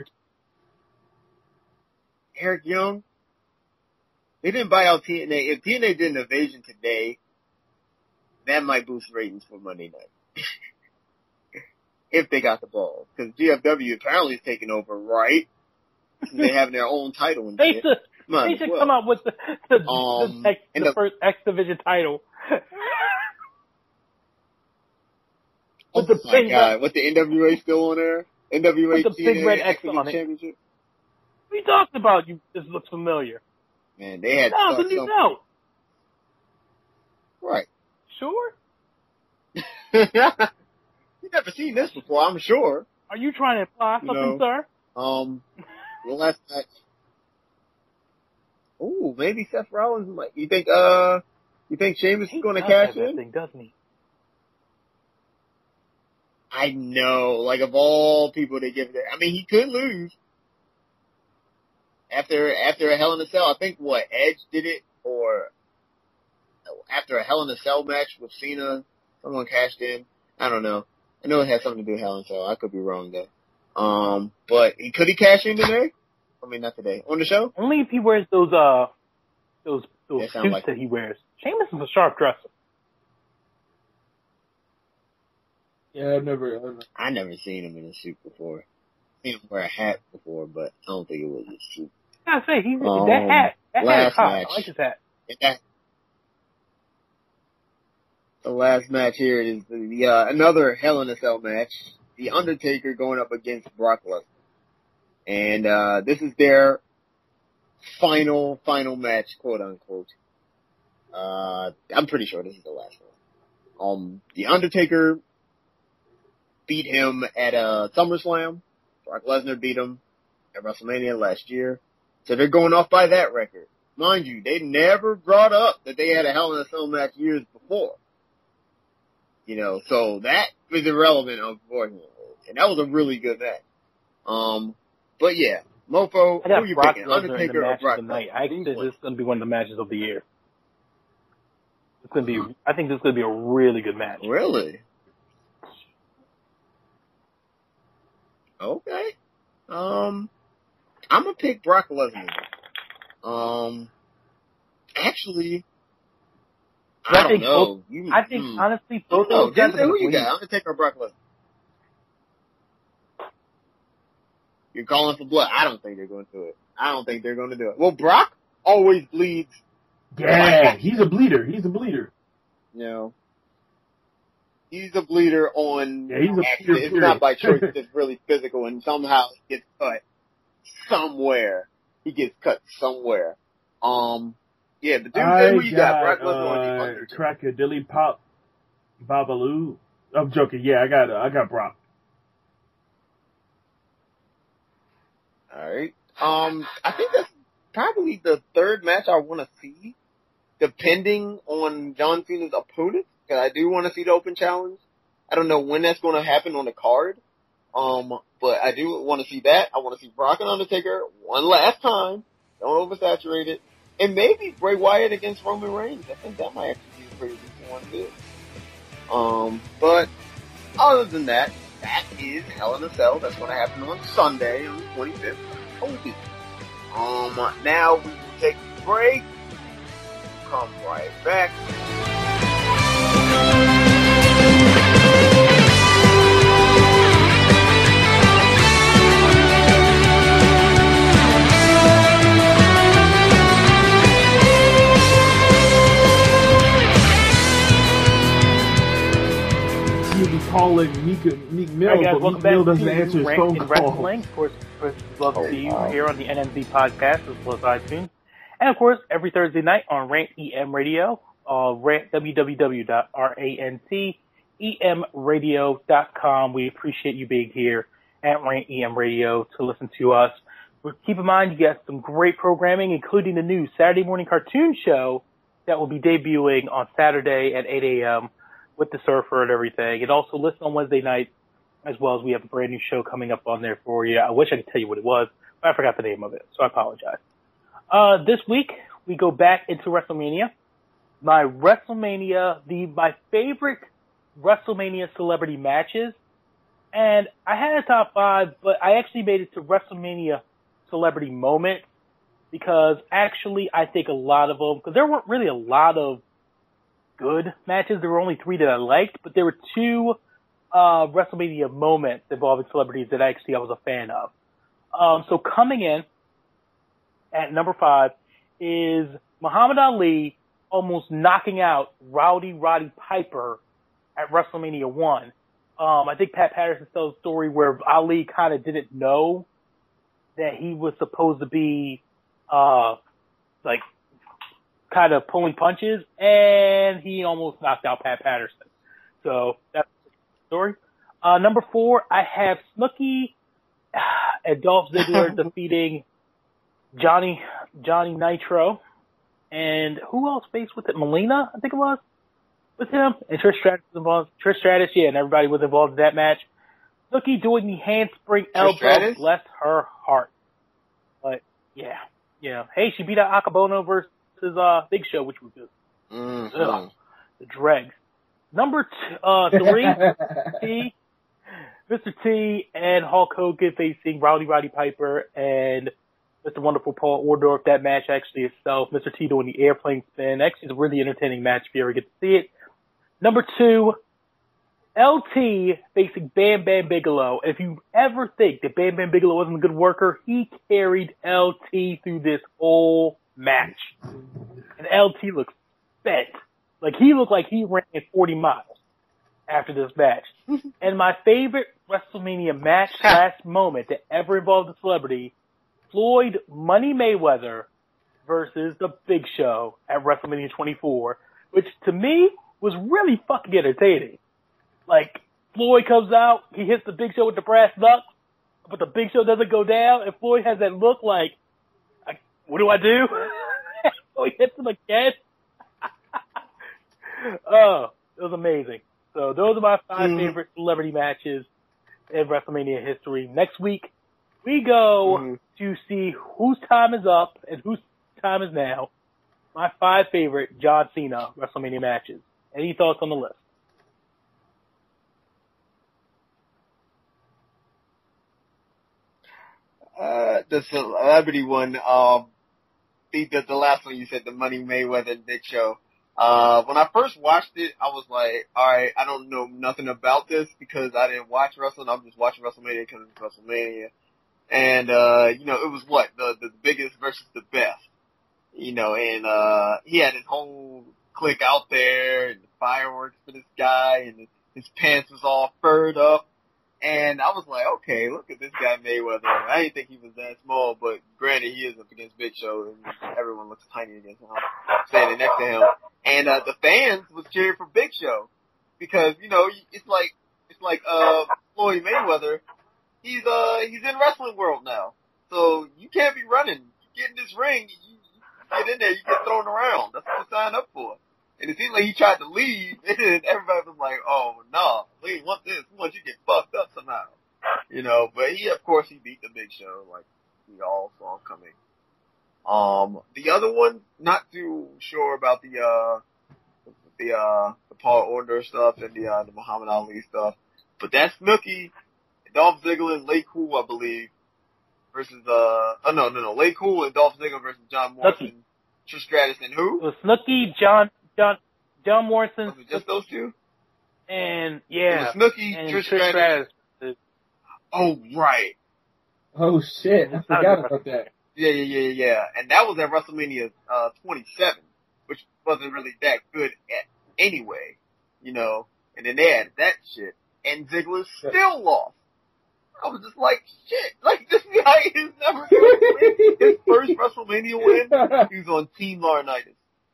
Eric Young? They didn't buy out T N A. If T N A did an invasion today, that might boost ratings for Monday night. If they got the ball. Because G F W apparently is taking over, right? They have their own title and They shit. should, Might They as should well. come out with the the, Um, the, X, and the the- first X Division title. Oh With the my big god, red- with the N W A still on there? N W A With the big red X X on it. Championship? What are you talking about? You this looks familiar. Man, they had to No, start it's a new something. belt. Right. Sure. You've never seen this before, I'm sure. Are you trying to imply something, No. sir? Um, the last match. Ooh, maybe Seth Rollins might. You think, uh, you think Sheamus is going to He does cash have that in? thing, doesn't he? I know, like of all people they give it, I mean, he could lose after after a Hell in a Cell. I think what Edge did it, or after a Hell in a Cell match with Cena, someone cashed in. I don't know. I know it had something to do with Hell in a Cell. I could be wrong though. Um, but he, could he cash in today? I mean, not today. On the show? Only if he wears those uh those those Yeah, sound suits like that he wears. Sheamus is a sharp dresser. Yeah, I've never. I've never. I never seen him in a suit before. Seen him wear a hat before, but I don't think it was a suit. I say he Um, that hat that hat is last hot. match. I like his hat. And that, the last match here is the, the uh, another Hell in a Cell match. The Undertaker going up against Brock Lesnar. And, uh, this is their final, final match, quote unquote. Uh, I'm pretty sure this is the last one. Um, The Undertaker beat him at, uh, SummerSlam. Brock Lesnar beat him at WrestleMania last year. So they're going off by that record. Mind you, they never brought up that they had a Hell in a Cell match years before. You know, so that was irrelevant, unfortunately. And that was a really good match. Um, but yeah, Mofo, I got who you Brock picking, Lesnar in the Undertaker or match Brock of the night. Lesnar? I think this is going to be one of the matches of the year. It's going to be. I think this is going to be a really good match. Really? Okay. Um, I'm gonna pick Brock Lesnar. Um, actually, I, I don't think know. both- You, I think hmm. honestly, both of No, those guys just are say who going you to got. Undertaker or Brock Lesnar? You're calling for blood. I don't think they're going to do it. I don't think they're going to do it. Well, Brock always bleeds. Yeah, he's a bleeder. He's a bleeder. You know, he's a bleeder on Yeah, he's a accident. bleeder, It's period. not by choice. It's really physical, and somehow he gets cut somewhere. He gets cut somewhere. Um, yeah, but dude, I who you got? got Brock Lesnar or the uh, Undertaker? Crocodile Pop Babaloo. I'm joking. Yeah, I got uh, I got Brock. All right. Um, I think that's probably the third match I want to see, depending on John Cena's opponent. Because I do want to see the Open Challenge. I don't know when that's going to happen on the card. Um, but I do want to see that. I want to see Brock and Undertaker one last time. Don't oversaturate it. And maybe Bray Wyatt against Roman Reigns. I think that might actually be a pretty decent one too. Um, but other than that, that is Hell in a Cell. That's going to happen on Sunday, on the twenty-fifth. Okay. Um, now we will take a break. Come right back. You'll be calling Meek, Meek Mill, All right, guys, but welcome Meek back Mill doesn't to answer his Rant phone and call. Wrestling. Of course, of course, we'd love to Oh, see you wow. here on the N M Z podcast as well as iTunes. And of course, every Thursday night on Rant E M Radio, uh, rant, w w w dot rant e m radio dot com. We appreciate you being here at Rant E M Radio to listen to us. But keep in mind, you got some great programming, including the new Saturday morning cartoon show that will be debuting on Saturday at eight a.m. with the Surfer and everything. And also listen on Wednesday night, as well as we have a brand new show coming up on there for you. I wish I could tell you what it was, but I forgot the name of it, so I apologize. Uh, this week, we go back into WrestleMania. My WrestleMania, the my favorite WrestleMania celebrity matches. And I had a top five, but I actually made it to WrestleMania celebrity moments because actually I think a lot of them, because there weren't really a lot of good matches. There were only three that I liked, but there were two uh, WrestleMania moments involving celebrities that actually I was a fan of. Um, so coming in at number five is Muhammad Ali almost knocking out Rowdy Roddy Piper at WrestleMania one. Um, I think Pat Patterson tells a story where Ali kind of didn't know that he was supposed to be, uh, like, kind of pulling punches, and he almost knocked out Pat Patterson. So that's the story. Uh, number four, I have Snooki and Dolph Ziggler defeating Johnny Johnny Nitro, and who else faced with it? Melina, I think it was, with him, and Trish Stratus was involved. Trish Stratus, yeah, and everybody was involved in that match. Snooki doing the handspring elbow, bless her heart. But yeah, yeah. Hey, she beat out Akabono versus uh, Big Show, which was good. Mm-hmm. Ugh, the dregs. Number t- uh, three, T, Mister T and Hulk Hogan facing Rowdy Roddy Piper and Mister Wonderful Paul Orndorff. That match actually itself, Mister T doing the airplane spin. Actually, it's a really entertaining match if you ever get to see it. Number two, L T facing Bam Bam Bigelow. If you ever think that Bam Bam Bigelow wasn't a good worker, he carried L T through this whole match. And L T looks spent. Like, he looked like he ran forty miles after this match. And my favorite WrestleMania match last moment that ever involved a celebrity, Floyd Money Mayweather versus The Big Show at WrestleMania twenty-four, which to me was really fucking entertaining. Like, Floyd comes out, he hits The Big Show with the brass knucks, but The Big Show doesn't go down, and Floyd has that look like, like what do I do? So he hits him again. Oh, it was amazing. So those are my five mm. favorite celebrity matches in WrestleMania history. Next week, we go mm. to see whose time is up and whose time is now. My five favorite John Cena WrestleMania matches. Any thoughts on the list? Uh, the celebrity one, um, the, the, the last one you said, the Money Mayweather and Big Show. Uh, when I first watched it, I was like, alright, I don't know nothing about this because I didn't watch wrestling. I'm just watching WrestleMania because it's WrestleMania. And, uh, you know, it was what? The, the biggest versus the best. You know, and, uh, he had his whole clique out there and the fireworks for this guy and his, his pants was all furred up. And I was like, okay, look at this guy Mayweather. I didn't think he was that small, but granted, he is up against Big Show, and everyone looks tiny against him, standing next to him. And uh, the fans was cheering for Big Show because you know it's like it's like uh Floyd Mayweather. He's uh he's in wrestling world now, so you can't be running. You get in this ring, you, you get in there, you get thrown around. That's what you sign up for. And it seemed like he tried to leave, and everybody was like, oh, no, we didn't want this. We want you to get fucked up somehow. You know, but he, of course, he beat the Big Show, like we all saw coming. Um, the other one, not too sure about the, uh, the, uh, the Paul Orndorff stuff and the, uh, the Muhammad Ali stuff, but that's Snooki, Dolph Ziggler, and Lay Cool, I believe, versus, uh, oh, no, no, no, Lay Cool and Dolph Ziggler versus John Morrison, Trish Stratus, and who? It was Snooki, John, John, John Morrison. Was it just those two? And, yeah. It was Snooki, and Trish Stratus. Stratus. Oh, right. Oh, shit. I forgot about that. Yeah, yeah, yeah, yeah. And that was at WrestleMania, uh, twenty-seven, which wasn't really that good at, anyway, you know. And then they had that shit. And Ziggler still lost. I was just like, shit, like this guy is never going to win. His first WrestleMania win, he was on Team Laurinaitis.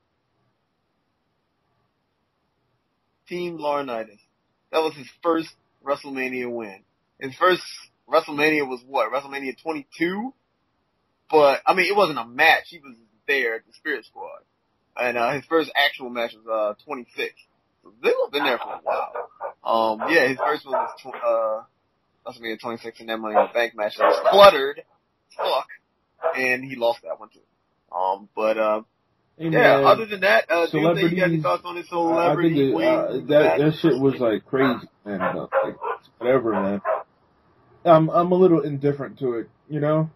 Team Laurinaitis. That was his first WrestleMania win. His first WrestleMania was what? WrestleMania twenty-two? But, I mean, it wasn't a match. He was there at the Spirit Squad. And, uh, his first actual match was, uh, twenty-six. So Ziggler's been there for a while. Um, yeah, his first one was, tw- uh, WrestleMania twenty-six and that Money in the Bank match. It was cluttered. Fuck. And he lost that one too. Um, but, uh, And, yeah, uh, other than that, uh, do you think you got any thoughts on this celebrity I think it, uh, wing that, match? that shit was like crazy, man. Uh, like, whatever, man. I'm, I'm a little indifferent to it, you know?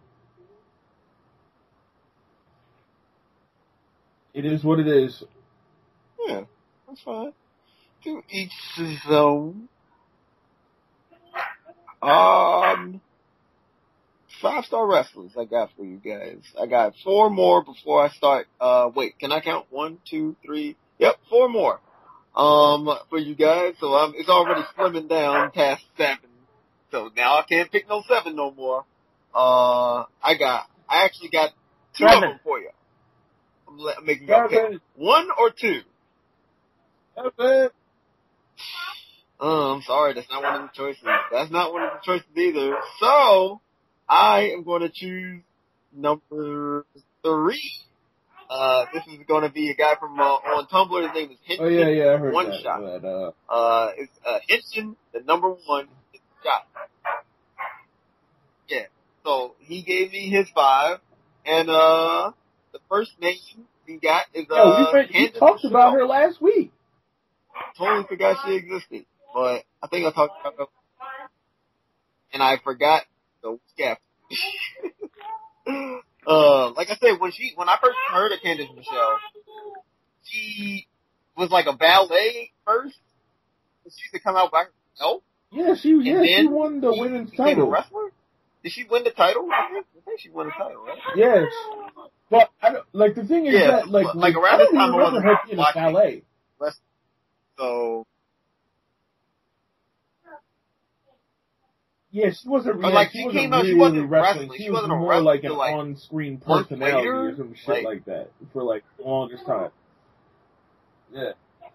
It is what it is. Yeah, that's fine. To each his own. Um, five star wrestlers I got for you guys. I got four more before I start. Uh, wait, can I count? One, two, three. Yep, four more. Um, for you guys. So I'm, it's already slimming down past seven. So now I can't pick no seven no more. Uh, I got, I actually got two Seven. of them for you. I'm, I'm making you pick one or two. Seven. Uh, I'm sorry, that's not one of the choices. That's not one of the choices either. So, I am going to choose number three. Uh, this is going to be a guy from, uh, on Tumblr. His name is Henshin. Oh, yeah, yeah, I heard One that. Shot. But, uh, Uh, it's, uh, Henshin, the number one, shot. Yeah. So, he gave me his five, and, uh, the first name he got is, uh, yo, we, read, we Candace talked Michelle. about her last week. Totally forgot she existed. But I think I talked about her. And I forgot the week after. uh, like I said, when she, when I first heard of Candace Michelle, she was like a ballet first. She used to come out by herself. Yeah, she, yeah, she then won the she women's became title. a wrestler? Did she win the title? I think, I think she won the title, right? Yes. But, I don't, like, the thing is Yeah, that, like, but, like, like around I don't this time even I remember wasn't her being a watching. ballet. So, Yeah, she wasn't, But, yeah, like, she she wasn't came out- she really wasn't wrestling. wrestling. She, She was wasn't a more wrestler like an till, like, on-screen months personality later, or some shit like- like that for, like, the longest time. Yeah.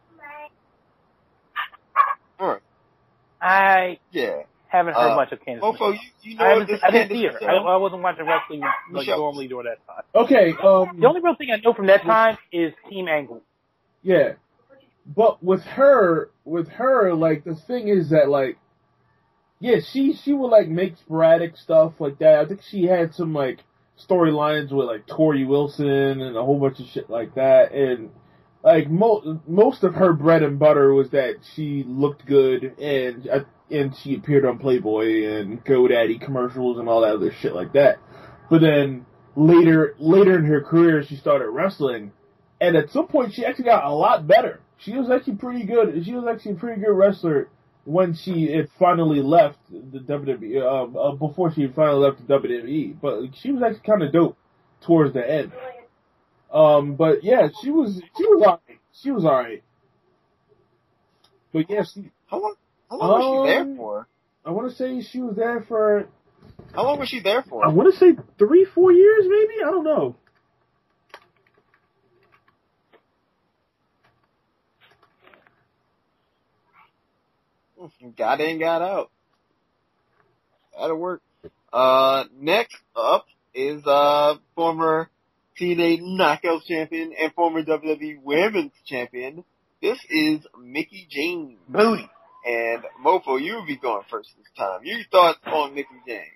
alright. I Yeah. haven't heard Uh, much of Candace. Mofo, you, you know I, what haven't, this I didn't Candace see her. I, Michelle? I wasn't watching wrestling like Michelle. normally during that time. Okay, um, The only real thing I know from that time is Team Angle. yeah. But with her, with her, like, the thing is that, like, yeah, she, she would, like, make sporadic stuff like that. I think she had some, like, storylines with, like, Tori Wilson and a whole bunch of shit like that. And, like, mo- most of her bread and butter was that she looked good and, uh, and she appeared on Playboy and GoDaddy commercials and all that other shit like that. But then, later, later in her career, she started wrestling. And at some point, she actually got a lot better. She was actually pretty good. She was actually a pretty good wrestler when she had finally left the W W E, um, uh, before she finally left the W W E. But she was actually kind of dope towards the end. Um, but yeah, she was, she was alright. She was alright. But yeah, she, How long, how long was she there Um, for? I want to say she was there for, How long was she there for? I want to say three, four years, maybe. I don't know. Got in, got out. That'll work. Uh, next up is, uh, former T N A Knockouts champion and former W W E Women's champion. This is Mickie James. Booty. And Mofo, you'll be going first this time. Your thoughts on Mickie James?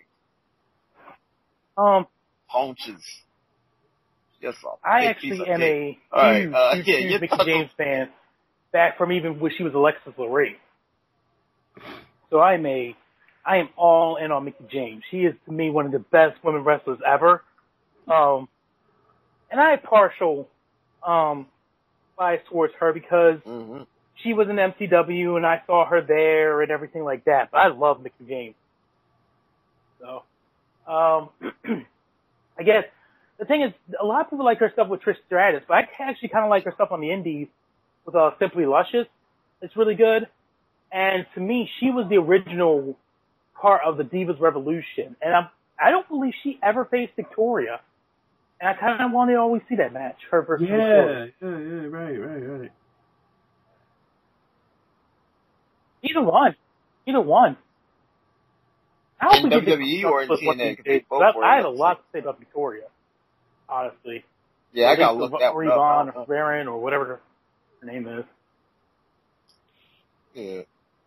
Um, Haunches. Yes, I big actually piece of am cake. a All right, huge, uh, huge, yeah, huge your Mickie thoughts James fan, back from even when she was Alexis LeRae. So I'm a, I am all in on Mickie James. She is to me one of the best women wrestlers ever. Um, and I have partial um, bias towards her because Mm-hmm. she was in M C W and I saw her there and everything like that. But I love Mickie James. So, um, I guess the thing is, a lot of people like her stuff with Trish Stratus, but I actually kind of like her stuff on the indies with uh, Simply Luscious. It's really good. And to me, she was the original part of the Divas Revolution. And I'm, I don't believe she ever faced Victoria. And I kind of want to always see that match, her versus Victoria. Yeah, yeah, yeah, right, right, right. Either one. Either one. I In don't think W W E or in T N A? Both I, were, I had a let's lot see. to say about Victoria, honestly. Yeah, I gotta look that or one up. Yvonne Uh, or Baron or whatever her name is. Yeah.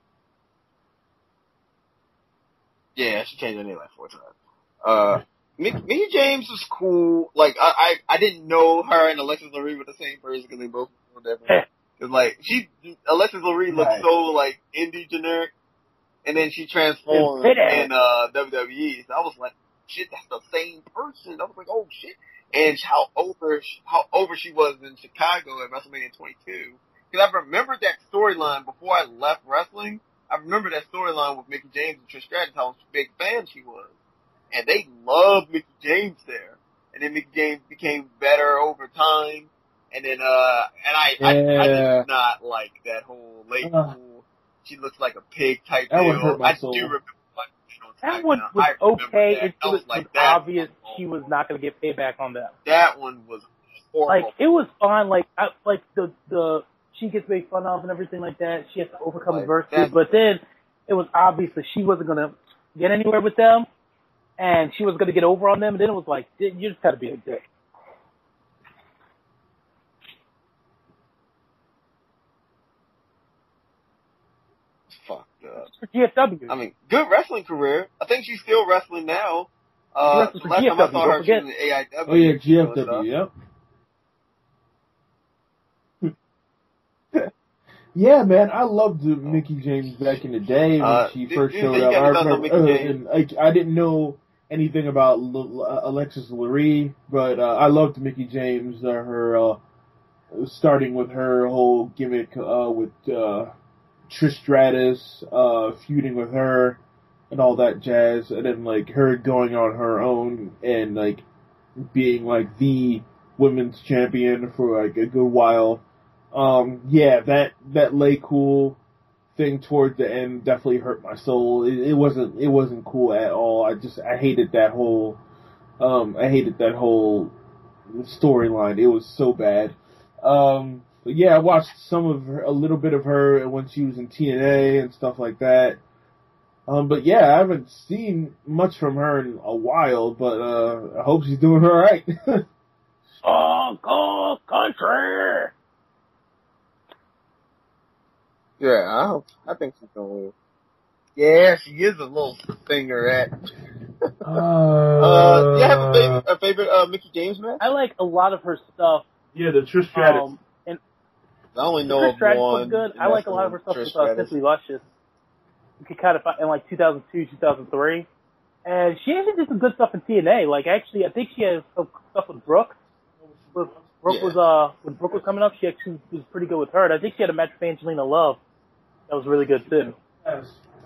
Yeah, she changed her name like four times. Uh, Mick, Mickie James was cool. Like, I, I, I didn't know her and Alexis Lurie were the same person because they both were different. Cause like, she, Alexis Lurie looked Right. so like indie generic, and then she transformed Fit ass. in, uh, W W E. So I was like, shit, that's the same person. I was like, oh shit. And how over, how over she was in Chicago at WrestleMania twenty-two. Cause I remembered that storyline before I left wrestling. I remember that storyline with Mickie James and Trish Stratus, how big fan she was. and they loved Mickie James there. And then Mickie James became better over time. And then, uh, and I, Yeah. I, I did not like that whole late Uh, pool. She looks like a pig type That deal. would hurt my I soul. do remember That one SmackDown. was I remember okay that. until I it was was like, that obvious was she was not going to get paid back on that. That one was horrible. Like, it was fine. Like, I, like the, the, she gets made fun of and everything like that. She has to overcome Like, adversity. that- But then it was obvious that she wasn't going to get anywhere with them. And she was going to get over on them. And then it was like, you just got to be a dick. Fucked up. For G F W. I mean, good wrestling career. I think she's still wrestling now. She Uh, wrestles the for last G F time I W, saw don't her, she was forget. in A I W. Oh yeah, G F and stuff. W. Yep. Yeah, man, I loved Mickie James back in the day when Uh, she did- first did- showed did you up. ever I know remember, Mickie uh, James? and like I didn't know anything about L- uh, Alexis Lurie, but uh, I loved Mickie James. Uh, her uh, starting with her whole gimmick uh, with uh, Trish Stratus, uh, feuding with her, and all that jazz, and then like her going on her own and like being like the women's champion for like a good while. Um, yeah, that, that lay cool thing towards the end definitely hurt my soul. It, it wasn't, it wasn't cool at all. I just, I hated that whole, um, I hated that whole storyline. It was so bad. Um, but yeah, I watched some of her, a little bit of her when she was in T N A and stuff like that. Um, but yeah, I haven't seen much from her in a while, but, uh, I hope she's doing alright. Oh, go country! Yeah, I hope, I think she's gonna win. Yeah, she is a little stinger at. uh, uh, do you have a favorite, a favorite uh, Mickie James match? I like a lot of her stuff. Yeah, the Trish Stratus. Um, and I only know Trish of Stratus one. was good. and I like that's a lot of her the stuff Trish with uh, Stratus. Simply Luscious. You could kind of find in like two thousand two, two thousand three. And she actually did some good stuff in T N A. Like, actually, I think she has some stuff with Brooke. With Brooke Yeah. was, uh, when Brooke was coming up, she actually was pretty good with her. And I think she had a match with Angelina Love. That was really good, too. yes.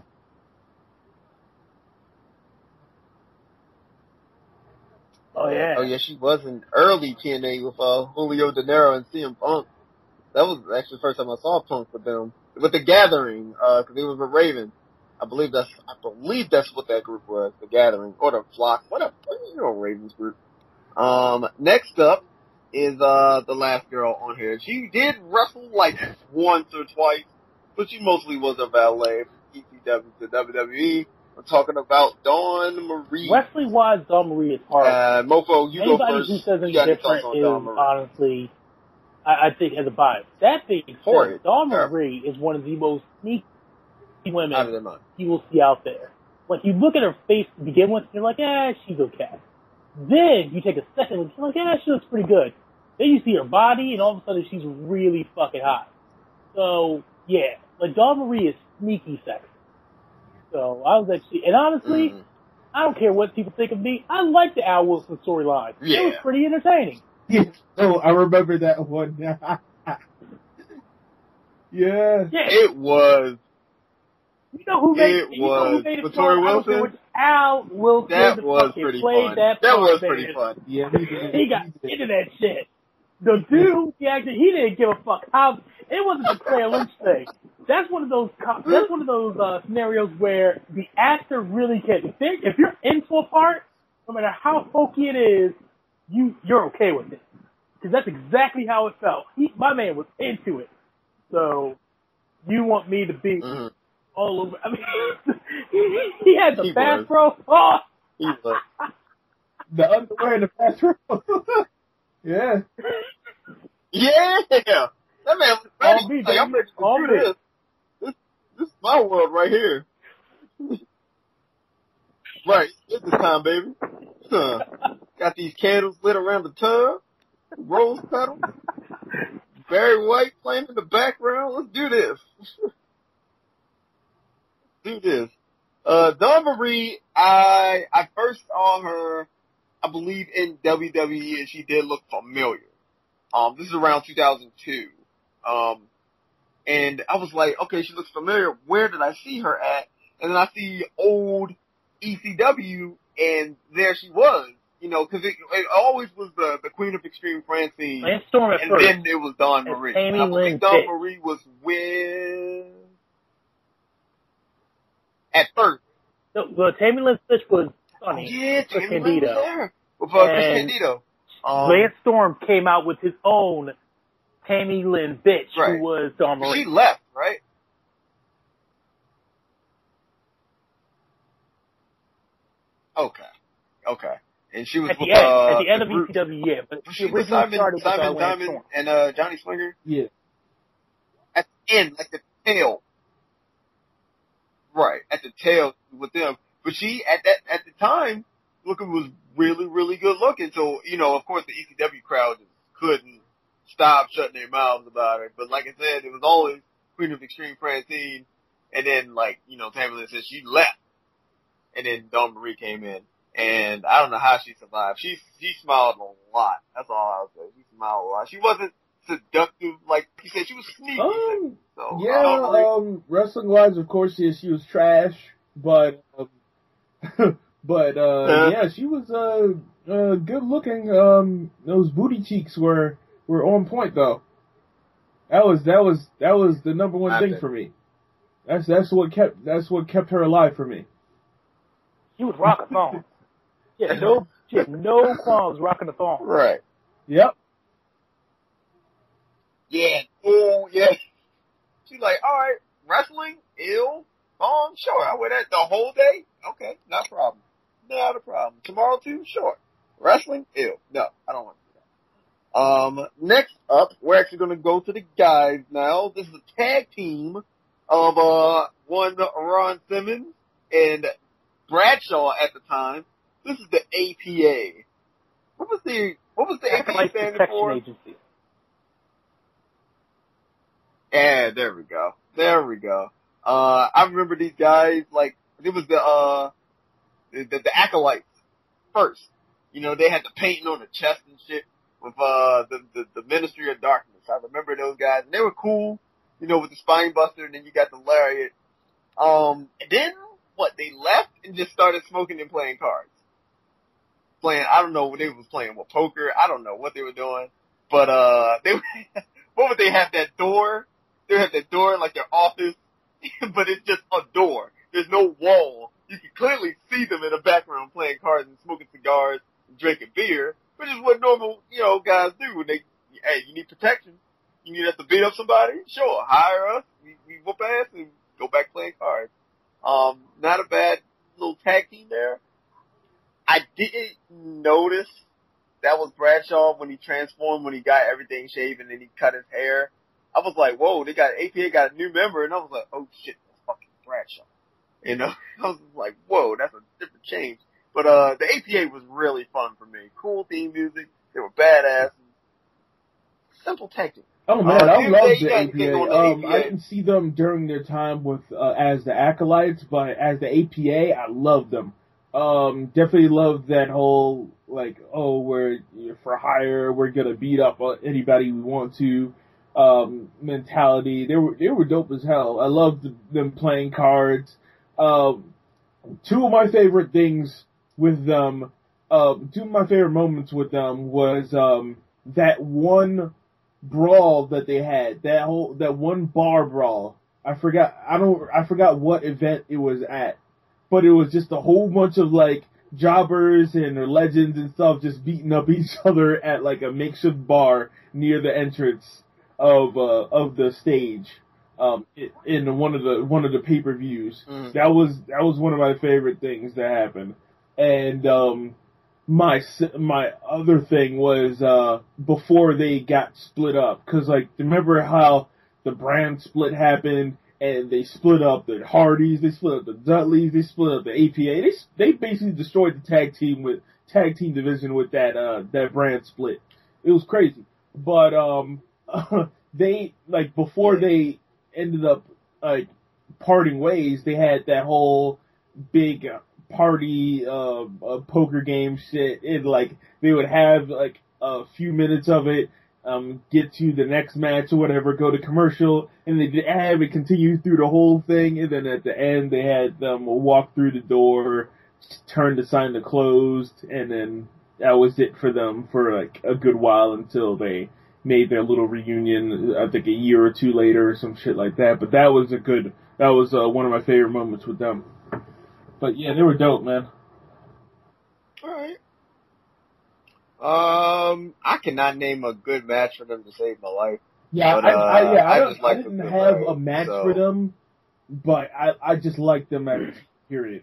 Oh, yeah. Oh yeah, she was in early T N A with uh, Julio De Niro and C M Punk. That was actually the first time I saw Punk with them, with the Gathering, uh, cause he was with Raven. I believe that's, I believe that's what that group was, the Gathering, or the Flock, whatever, you know, Raven's group. Um, next up is, uh, the last girl on here. She did wrestle like once or twice, but she mostly was a valet from E C W to W W E. We're talking about Dawn Marie. Wesley Wise, Dawn Marie is hard. Uh, Mofo, you go Anybody first. who says You any got any different thoughts on is Dawn Marie? honestly, I, I think, has a bias. That being said, Horrid. Dawn Terrible. Marie is one of the most sneaky Out of women their mind. you will see out there. Like, you look at her face to begin with, and you're like, eh, she's okay. Then you take a second look, you're like, yeah, she looks pretty good. Then you see her body, and all of a sudden she's really fucking hot. So, yeah, like, Dawn Marie is sneaky sexy. So, I was actually, and honestly, Mhm. I don't care what people think of me, I like the Al Wilson storyline. Yeah. It was pretty entertaining. Oh, I remember that one. yeah. Yeah, It was. you know who made It you know who was. made it With fun? Tori I don't care Wilson? which Al Wilson That the was fucking pretty played fun. That, That part, was man. pretty fun. Yeah, he did. He got did. into that shit. The dude, he actually, he didn't give a fuck how. It wasn't the Claire Lynch thing. That's one of those. co- That's one of those uh, scenarios where the actor really can. If, they, if you're into a part, no matter how folky it is, you you're okay with it because that's exactly how it felt. He, my man was into it. So you want me to be Mhm. all over? I mean, he, he had the He was. bathrobe. Oh. He was. The underwear in the bathroom. yeah. Yeah! That man was ready. All me, Like, I'm baby. ready to All do me. this. This, this is my world right here. Right. It's the time, baby. Huh. Got these candles lit around the tub. Rose petals. Barry White playing in the background. Let's do this. do this. Uh, Dawn Marie, I, I first saw her, I believe, in W W E, and she did look familiar. Um, this is around two thousand two. Um, and I was like, okay, she looks familiar. Where did I see her at? And then I see old E C W and there she was. You know, because it, it always was the the Queen of Extreme Francine, Lance Storm at and first. then it was Dawn And Marie. Tammy I Lynn believe Dawn Fitch. Marie was with at first. No, well, Tammy Lynn Fitch was Oh, funny. yeah, Chris Tammy Lynn was Candido. there with uh, Chris And Candido. Um, Lance Storm came out with his own Tammy Lynn Bitch, Right. who was Dawn Marie. she left, right? Okay, okay, and she was At the with end, uh, at the end of group. E C W, yeah. But Was she she with originally Simon, started with uh, Simon Lance Diamond Storm. and uh, Johnny Swinger Yeah. at the end, like the tail, right at the tail with them. But she at that at the time, looking was really really good looking. So you know, of course, the E C W crowd just couldn't stop shutting their mouths about it. But like I said, it was always Queen of Extreme Francine, and then like you know, Tammy Lynn said she left, and then Dawn Marie came in. And I don't know how she survived. She she smiled a lot. That's all I'll say. She smiled a lot. She wasn't seductive like you said. She was sneaky. Um, so, yeah, Dawn Marie- um, wrestling wise, of course, yeah, she was trash, but, um, but, uh, Yeah. yeah, she was, uh, uh, good looking. Um, those booty cheeks were, were on point though. That was, that was, that was the number one I thing bet. for me. That's, that's what kept, that's what kept her alive for me. She was rocking thongs. She had no, she had no qualms rocking the thong. Right. Yep. Yeah. Oh, yeah. She's like, all right, wrestling, ill, on, sure. I wear that the whole day. Okay, not a problem. Not a problem. Tomorrow too, sure. Wrestling, ill. No, I don't want to do that. Um, next up, we're actually going to go to the guys now. This is a tag team of uh one Ron Simmons and Bradshaw at the time. This is the A P A. What was the what was the A P A Acolyte standing Protection for? Agency. Yeah, there we go. There we go. Uh, I remember these guys, like, it was the, uh, the, the, the acolytes first. You know, they had the painting on the chest and shit with, uh, the, the, the Ministry of Darkness. I remember those guys, and they were cool, you know, with the spine buster, and then you got the lariat. Um, and then, what, they left and just started smoking and playing cards. Playing, I don't know what they was playing, what, poker? I don't know what they were doing. But, uh, they, what would they have, that door? They have that door in, like, their office, but it's just a door. There's no wall. You can clearly see them in the background playing cards and smoking cigars and drinking beer, which is what normal, you know, guys do when they, hey, you need protection. You need us to beat up somebody? Sure, hire us. We, we whoop ass and go back playing cards. Um, not a bad little tag team there. I didn't notice that was Bradshaw when he transformed, when he got everything shaven and he cut his hair. I was like, whoa, they got, A P A got a new member, and I was like, oh shit, that's fucking Bradshaw. You know, I was like, whoa, that's a different change. But, uh, the A P A was really fun for me. Cool theme music. They were badass. Simple tag team. Oh man, Uh, I Tuesday, love you the got A P anything A. on the Um, A P A? I didn't see them during their time with uh, as the acolytes, but as the A P A, I loved them. Um, definitely loved that whole like, oh, we're for hire, we're gonna beat up anybody we want to um, mentality. They were they were dope as hell. I loved them playing cards. Um, two of my favorite things with them, uh, two of my favorite moments with them was um, that one brawl that they had, that whole that one bar brawl. I forgot I don't I forgot what event it was at, but it was just a whole bunch of like jobbers and their legends and stuff just beating up each other at like a makeshift bar near the entrance of uh, of the stage um, in one of the one of the pay per views. Mm. That was that was one of my favorite things that happened. And um, my my other thing was uh, before they got split up, because like remember how the brand split happened and they split up the Hardys, they split up the Dudleys, they split up the A P A. They they basically destroyed the tag team with tag team division with that uh, that brand split. It was crazy, but um, they like before they ended up like parting ways, they had that whole big party uh, uh, poker game shit, and like they would have like a few minutes of it, um, get to the next match or whatever, go to commercial, and they would have it continue through the whole thing, and then at the end they had them walk through the door, turned the sign to closed, and then that was it for them for like a good while until they made their little reunion, I think a year or two later or some shit like that. But that was a good, that was uh, one of my favorite moments with them. But yeah, they were dope, man. Alright. Um, I cannot name a good match for them to save my life. Yeah, but, I, uh, I, yeah, I, I don't, just like I didn't them have good, a match so. for them, but I, I just liked them at period.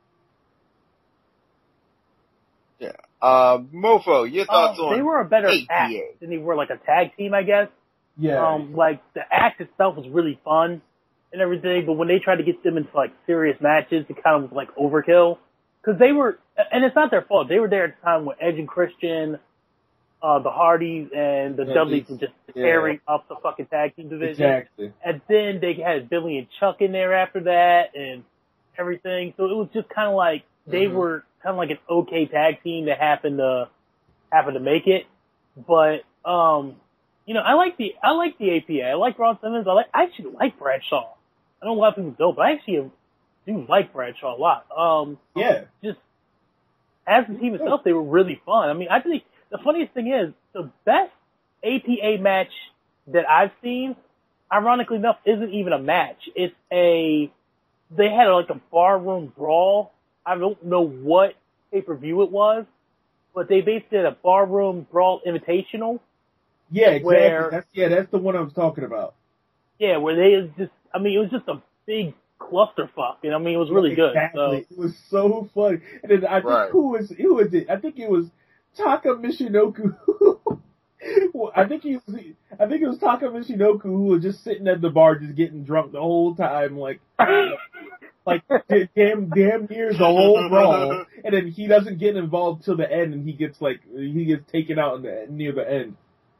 Yeah. Uh, Mofo, your thoughts Um, on they were a better A P A? act than they were like a tag team, I guess. Yeah. Um, like the act itself was really fun and everything, but when they tried to get them into like serious matches, it kind of was like overkill. Cause they were, and it's not their fault, they were there at the time when Edge and Christian, uh, the Hardys and the Yeah, Dudleys they- were just yeah. tearing up the fucking tag team division. Exactly. And then they had Billy and Chuck in there after that and everything. So it was just kind of like, they Mm-hmm. were kind of like an okay tag team that happened to, happened to make it. But, um, you know, I like the, I like the A P A. I like Ron Simmons. I like, I actually like Bradshaw. I know a lot of people don't, but I actually do like Bradshaw a lot. Um, Yeah. just, as the team itself, they were really fun. I mean, I think the funniest thing is, the best A P A match that I've seen, ironically enough, isn't even a match. It's a, they had like a barroom brawl. I don't know what pay-per-view it was, but they basically had a barroom brawl invitational. Yeah, exactly. Where- that's, yeah, that's the one I was talking about. Yeah, where they just, I mean, it was just a big clusterfuck, and I mean, it was really good. Exactly. So, It was so funny. And then I think Right. who was who was it? I think it was Taka Michinoku. Well, I think he was. I think it was Taka Michinoku who was just sitting at the bar, just getting drunk the whole time, like, like damn, damn near the whole brawl. And then he doesn't get involved till the end, and he gets like he gets taken out in the, near the end.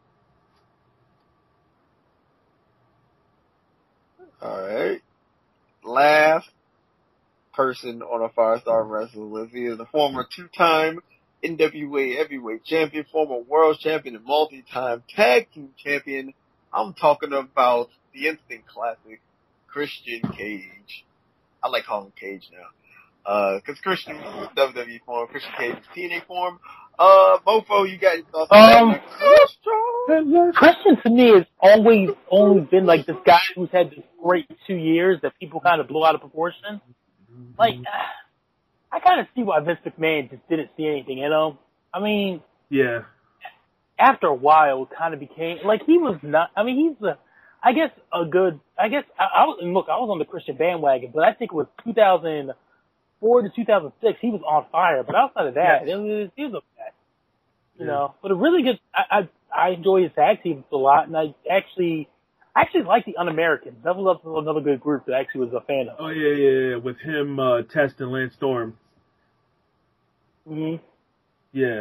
Alright. Last person on a five-star wrestling list. He is a former two-time N W A heavyweight champion, former world champion, and multi-time tag team champion. I'm talking about the instant classic, Christian Cage. I like calling him Cage now. Uh, cause Christian was W W E form, Christian Cage was T N A form. Uh, Mofo, you got your thoughts on Um, that? Christian to me has always only been like this guy who's had this great two years that people kind of blow out of proportion. Like, I kind of see why Vince McMahon just didn't see anything in him. I mean, Yeah. after a while, it kind of became like he was not. I mean, he's a, I guess a good. I guess I, I was and look. I was on the Christian bandwagon, but I think it was two thousand four to two thousand six. He was on fire, but outside of that, Yes. it was, he was okay. You Yeah. know, but a really good. I, I I enjoy his tag teams a lot, and I actually I actually like the Un-Americans. That was also another good group that I actually was a fan of. Oh yeah, yeah, yeah. With him, uh, Test and Lance Storm. Mm-hmm. Yeah.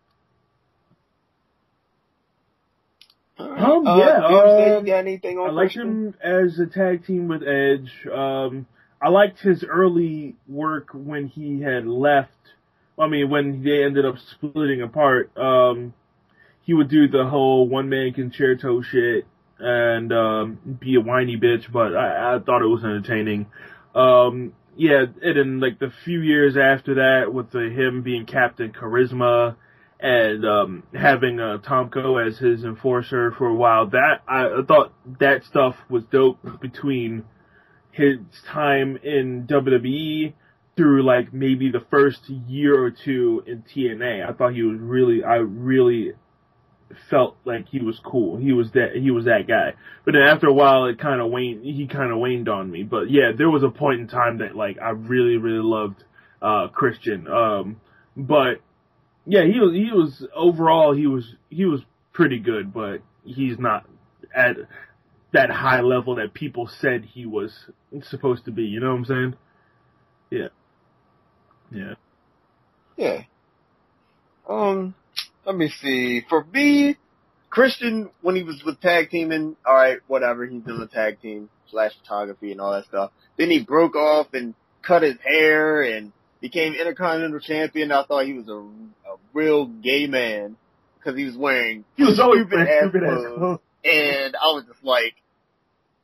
Um, Uh, yeah, Doomsday, um, you got anything on I liked Christian? him as a tag team with Edge. Um, I liked his early work when he had left. I mean, when they ended up splitting apart. Um, he would do the whole one man concerto shit and um, be a whiny bitch, but I, I thought it was entertaining. Um, yeah, and then like the few years after that, with the, him being Captain Charisma and um, having uh, Tomko as his enforcer for a while, that I, I thought that stuff was dope between his time in W W E through like maybe the first year or two in T N A. I thought he was really, I really felt like he was cool. He was that, he was that guy. But then after a while, it kind of waned, he kind of waned on me. But yeah, there was a point in time that like I really, really loved, uh, Christian. Um, but yeah, he was, he was, overall, he was, he was pretty good, but he's not at that high level that people said he was supposed to be. You know what I'm saying? Yeah. Yeah. Yeah. Um, let me see. For me, Christian, when he was with tag teaming, alright, whatever, he's doing the tag team slash photography and all that stuff. Then he broke off and cut his hair and became Intercontinental Champion. I thought he was a, a real gay man because he was wearing He was always stupid wearing ass stupid ass clothes. clothes. And I was just like,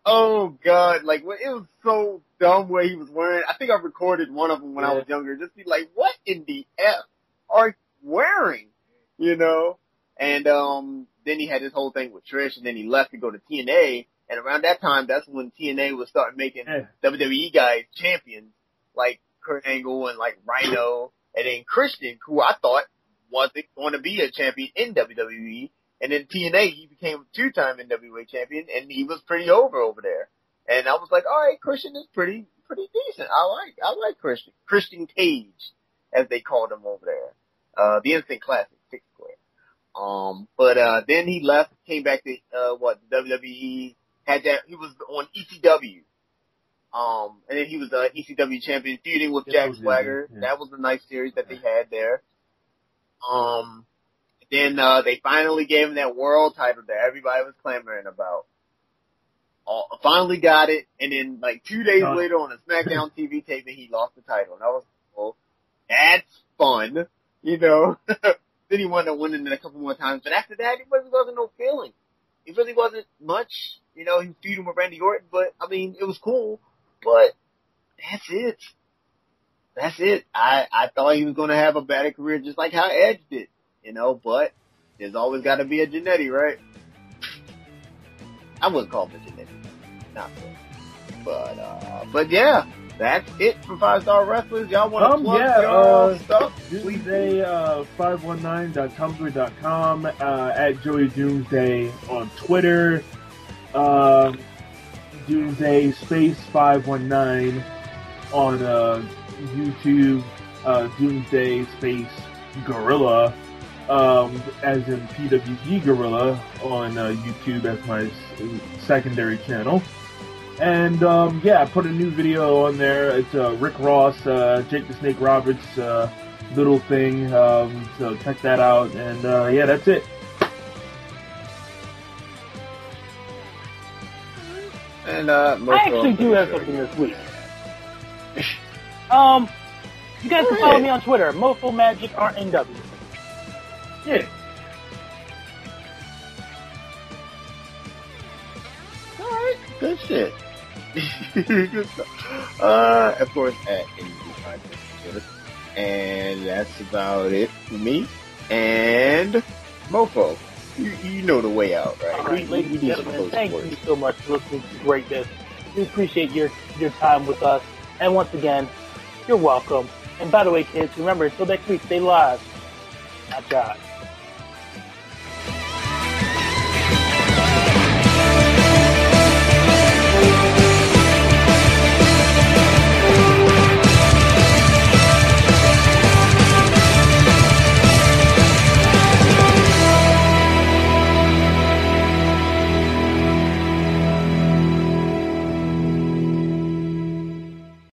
Oh God, like it was so dumb what he was wearing. I think I recorded one of them when yeah. I was younger. Just be like, what in the F are you wearing? You know? And um then he had this whole thing with Trish, and then he left to go to T N A. And around that time, that's when T N A was starting making Yeah. W W E guys champions, like Kurt Angle and like Rhino, and then Christian, who I thought wasn't going to be a champion in W W E. And then T N A, he became a two-time N W A champion, and he was pretty over over there. And I was like, all right, Christian is pretty, pretty decent. I like, I like Christian. Christian Cage, as they called him over there. Uh, the Instant Classic, six square. Um, but, uh, then he left, came back to, uh, what, W W E, had that, he was on E C W. Um, and then he was, uh, E C W champion, feuding with Yeah, Jack Swagger. yeah. That was a nice series that they had there. Um, Then uh they finally gave him that world title that everybody was clamoring about. Uh, finally got it, and then like two days Done. later on a SmackDown T V taping, he lost the title. And I was, well, that's fun, you know. Then he wound up winning it a couple more times, but after that, it really wasn't no feeling. It really wasn't much, you know. He was feuding with Randy Orton, but I mean, it was cool. But that's it. That's it. I I thought he was going to have a better career, just like how Edge did. You know, but there's always got to be a Jannetty, right? I wouldn't call him a Jannetty. Not so. But, uh, but yeah, that's it for Five Star Wrestlers. Y'all want to Um, plug yeah, your uh, stuff? Doomsday, uh, five one nine dot tumblr dot com, uh, at Joey Doomsday on Twitter, um, Doomsday space five one nine on, uh, YouTube, uh, Doomsday space Gorilla, um, as in P W G Gorilla on, uh, YouTube as my s- secondary channel. And, um, yeah, I put a new video on there. It's, uh, Rick Ross, uh, Jake the Snake Roberts, uh, little thing, um, so check that out. And, uh, yeah, that's it. And, uh, I actually do have something this week. Um, you guys can follow me on Twitter, Mofo Magic R N W. Yeah. Alright, good shit. Good stuff. Uh, of course, at N B five Twitter. And that's about it for me. And Mofo, you, you know the way out, right? All right, We- ladies we and do some gentlemen, closing thank words. you so much for listening to Greatness. We appreciate your, your time with us. And once again, you're welcome. And by the way, kids, remember, until next week, stay live. Not God.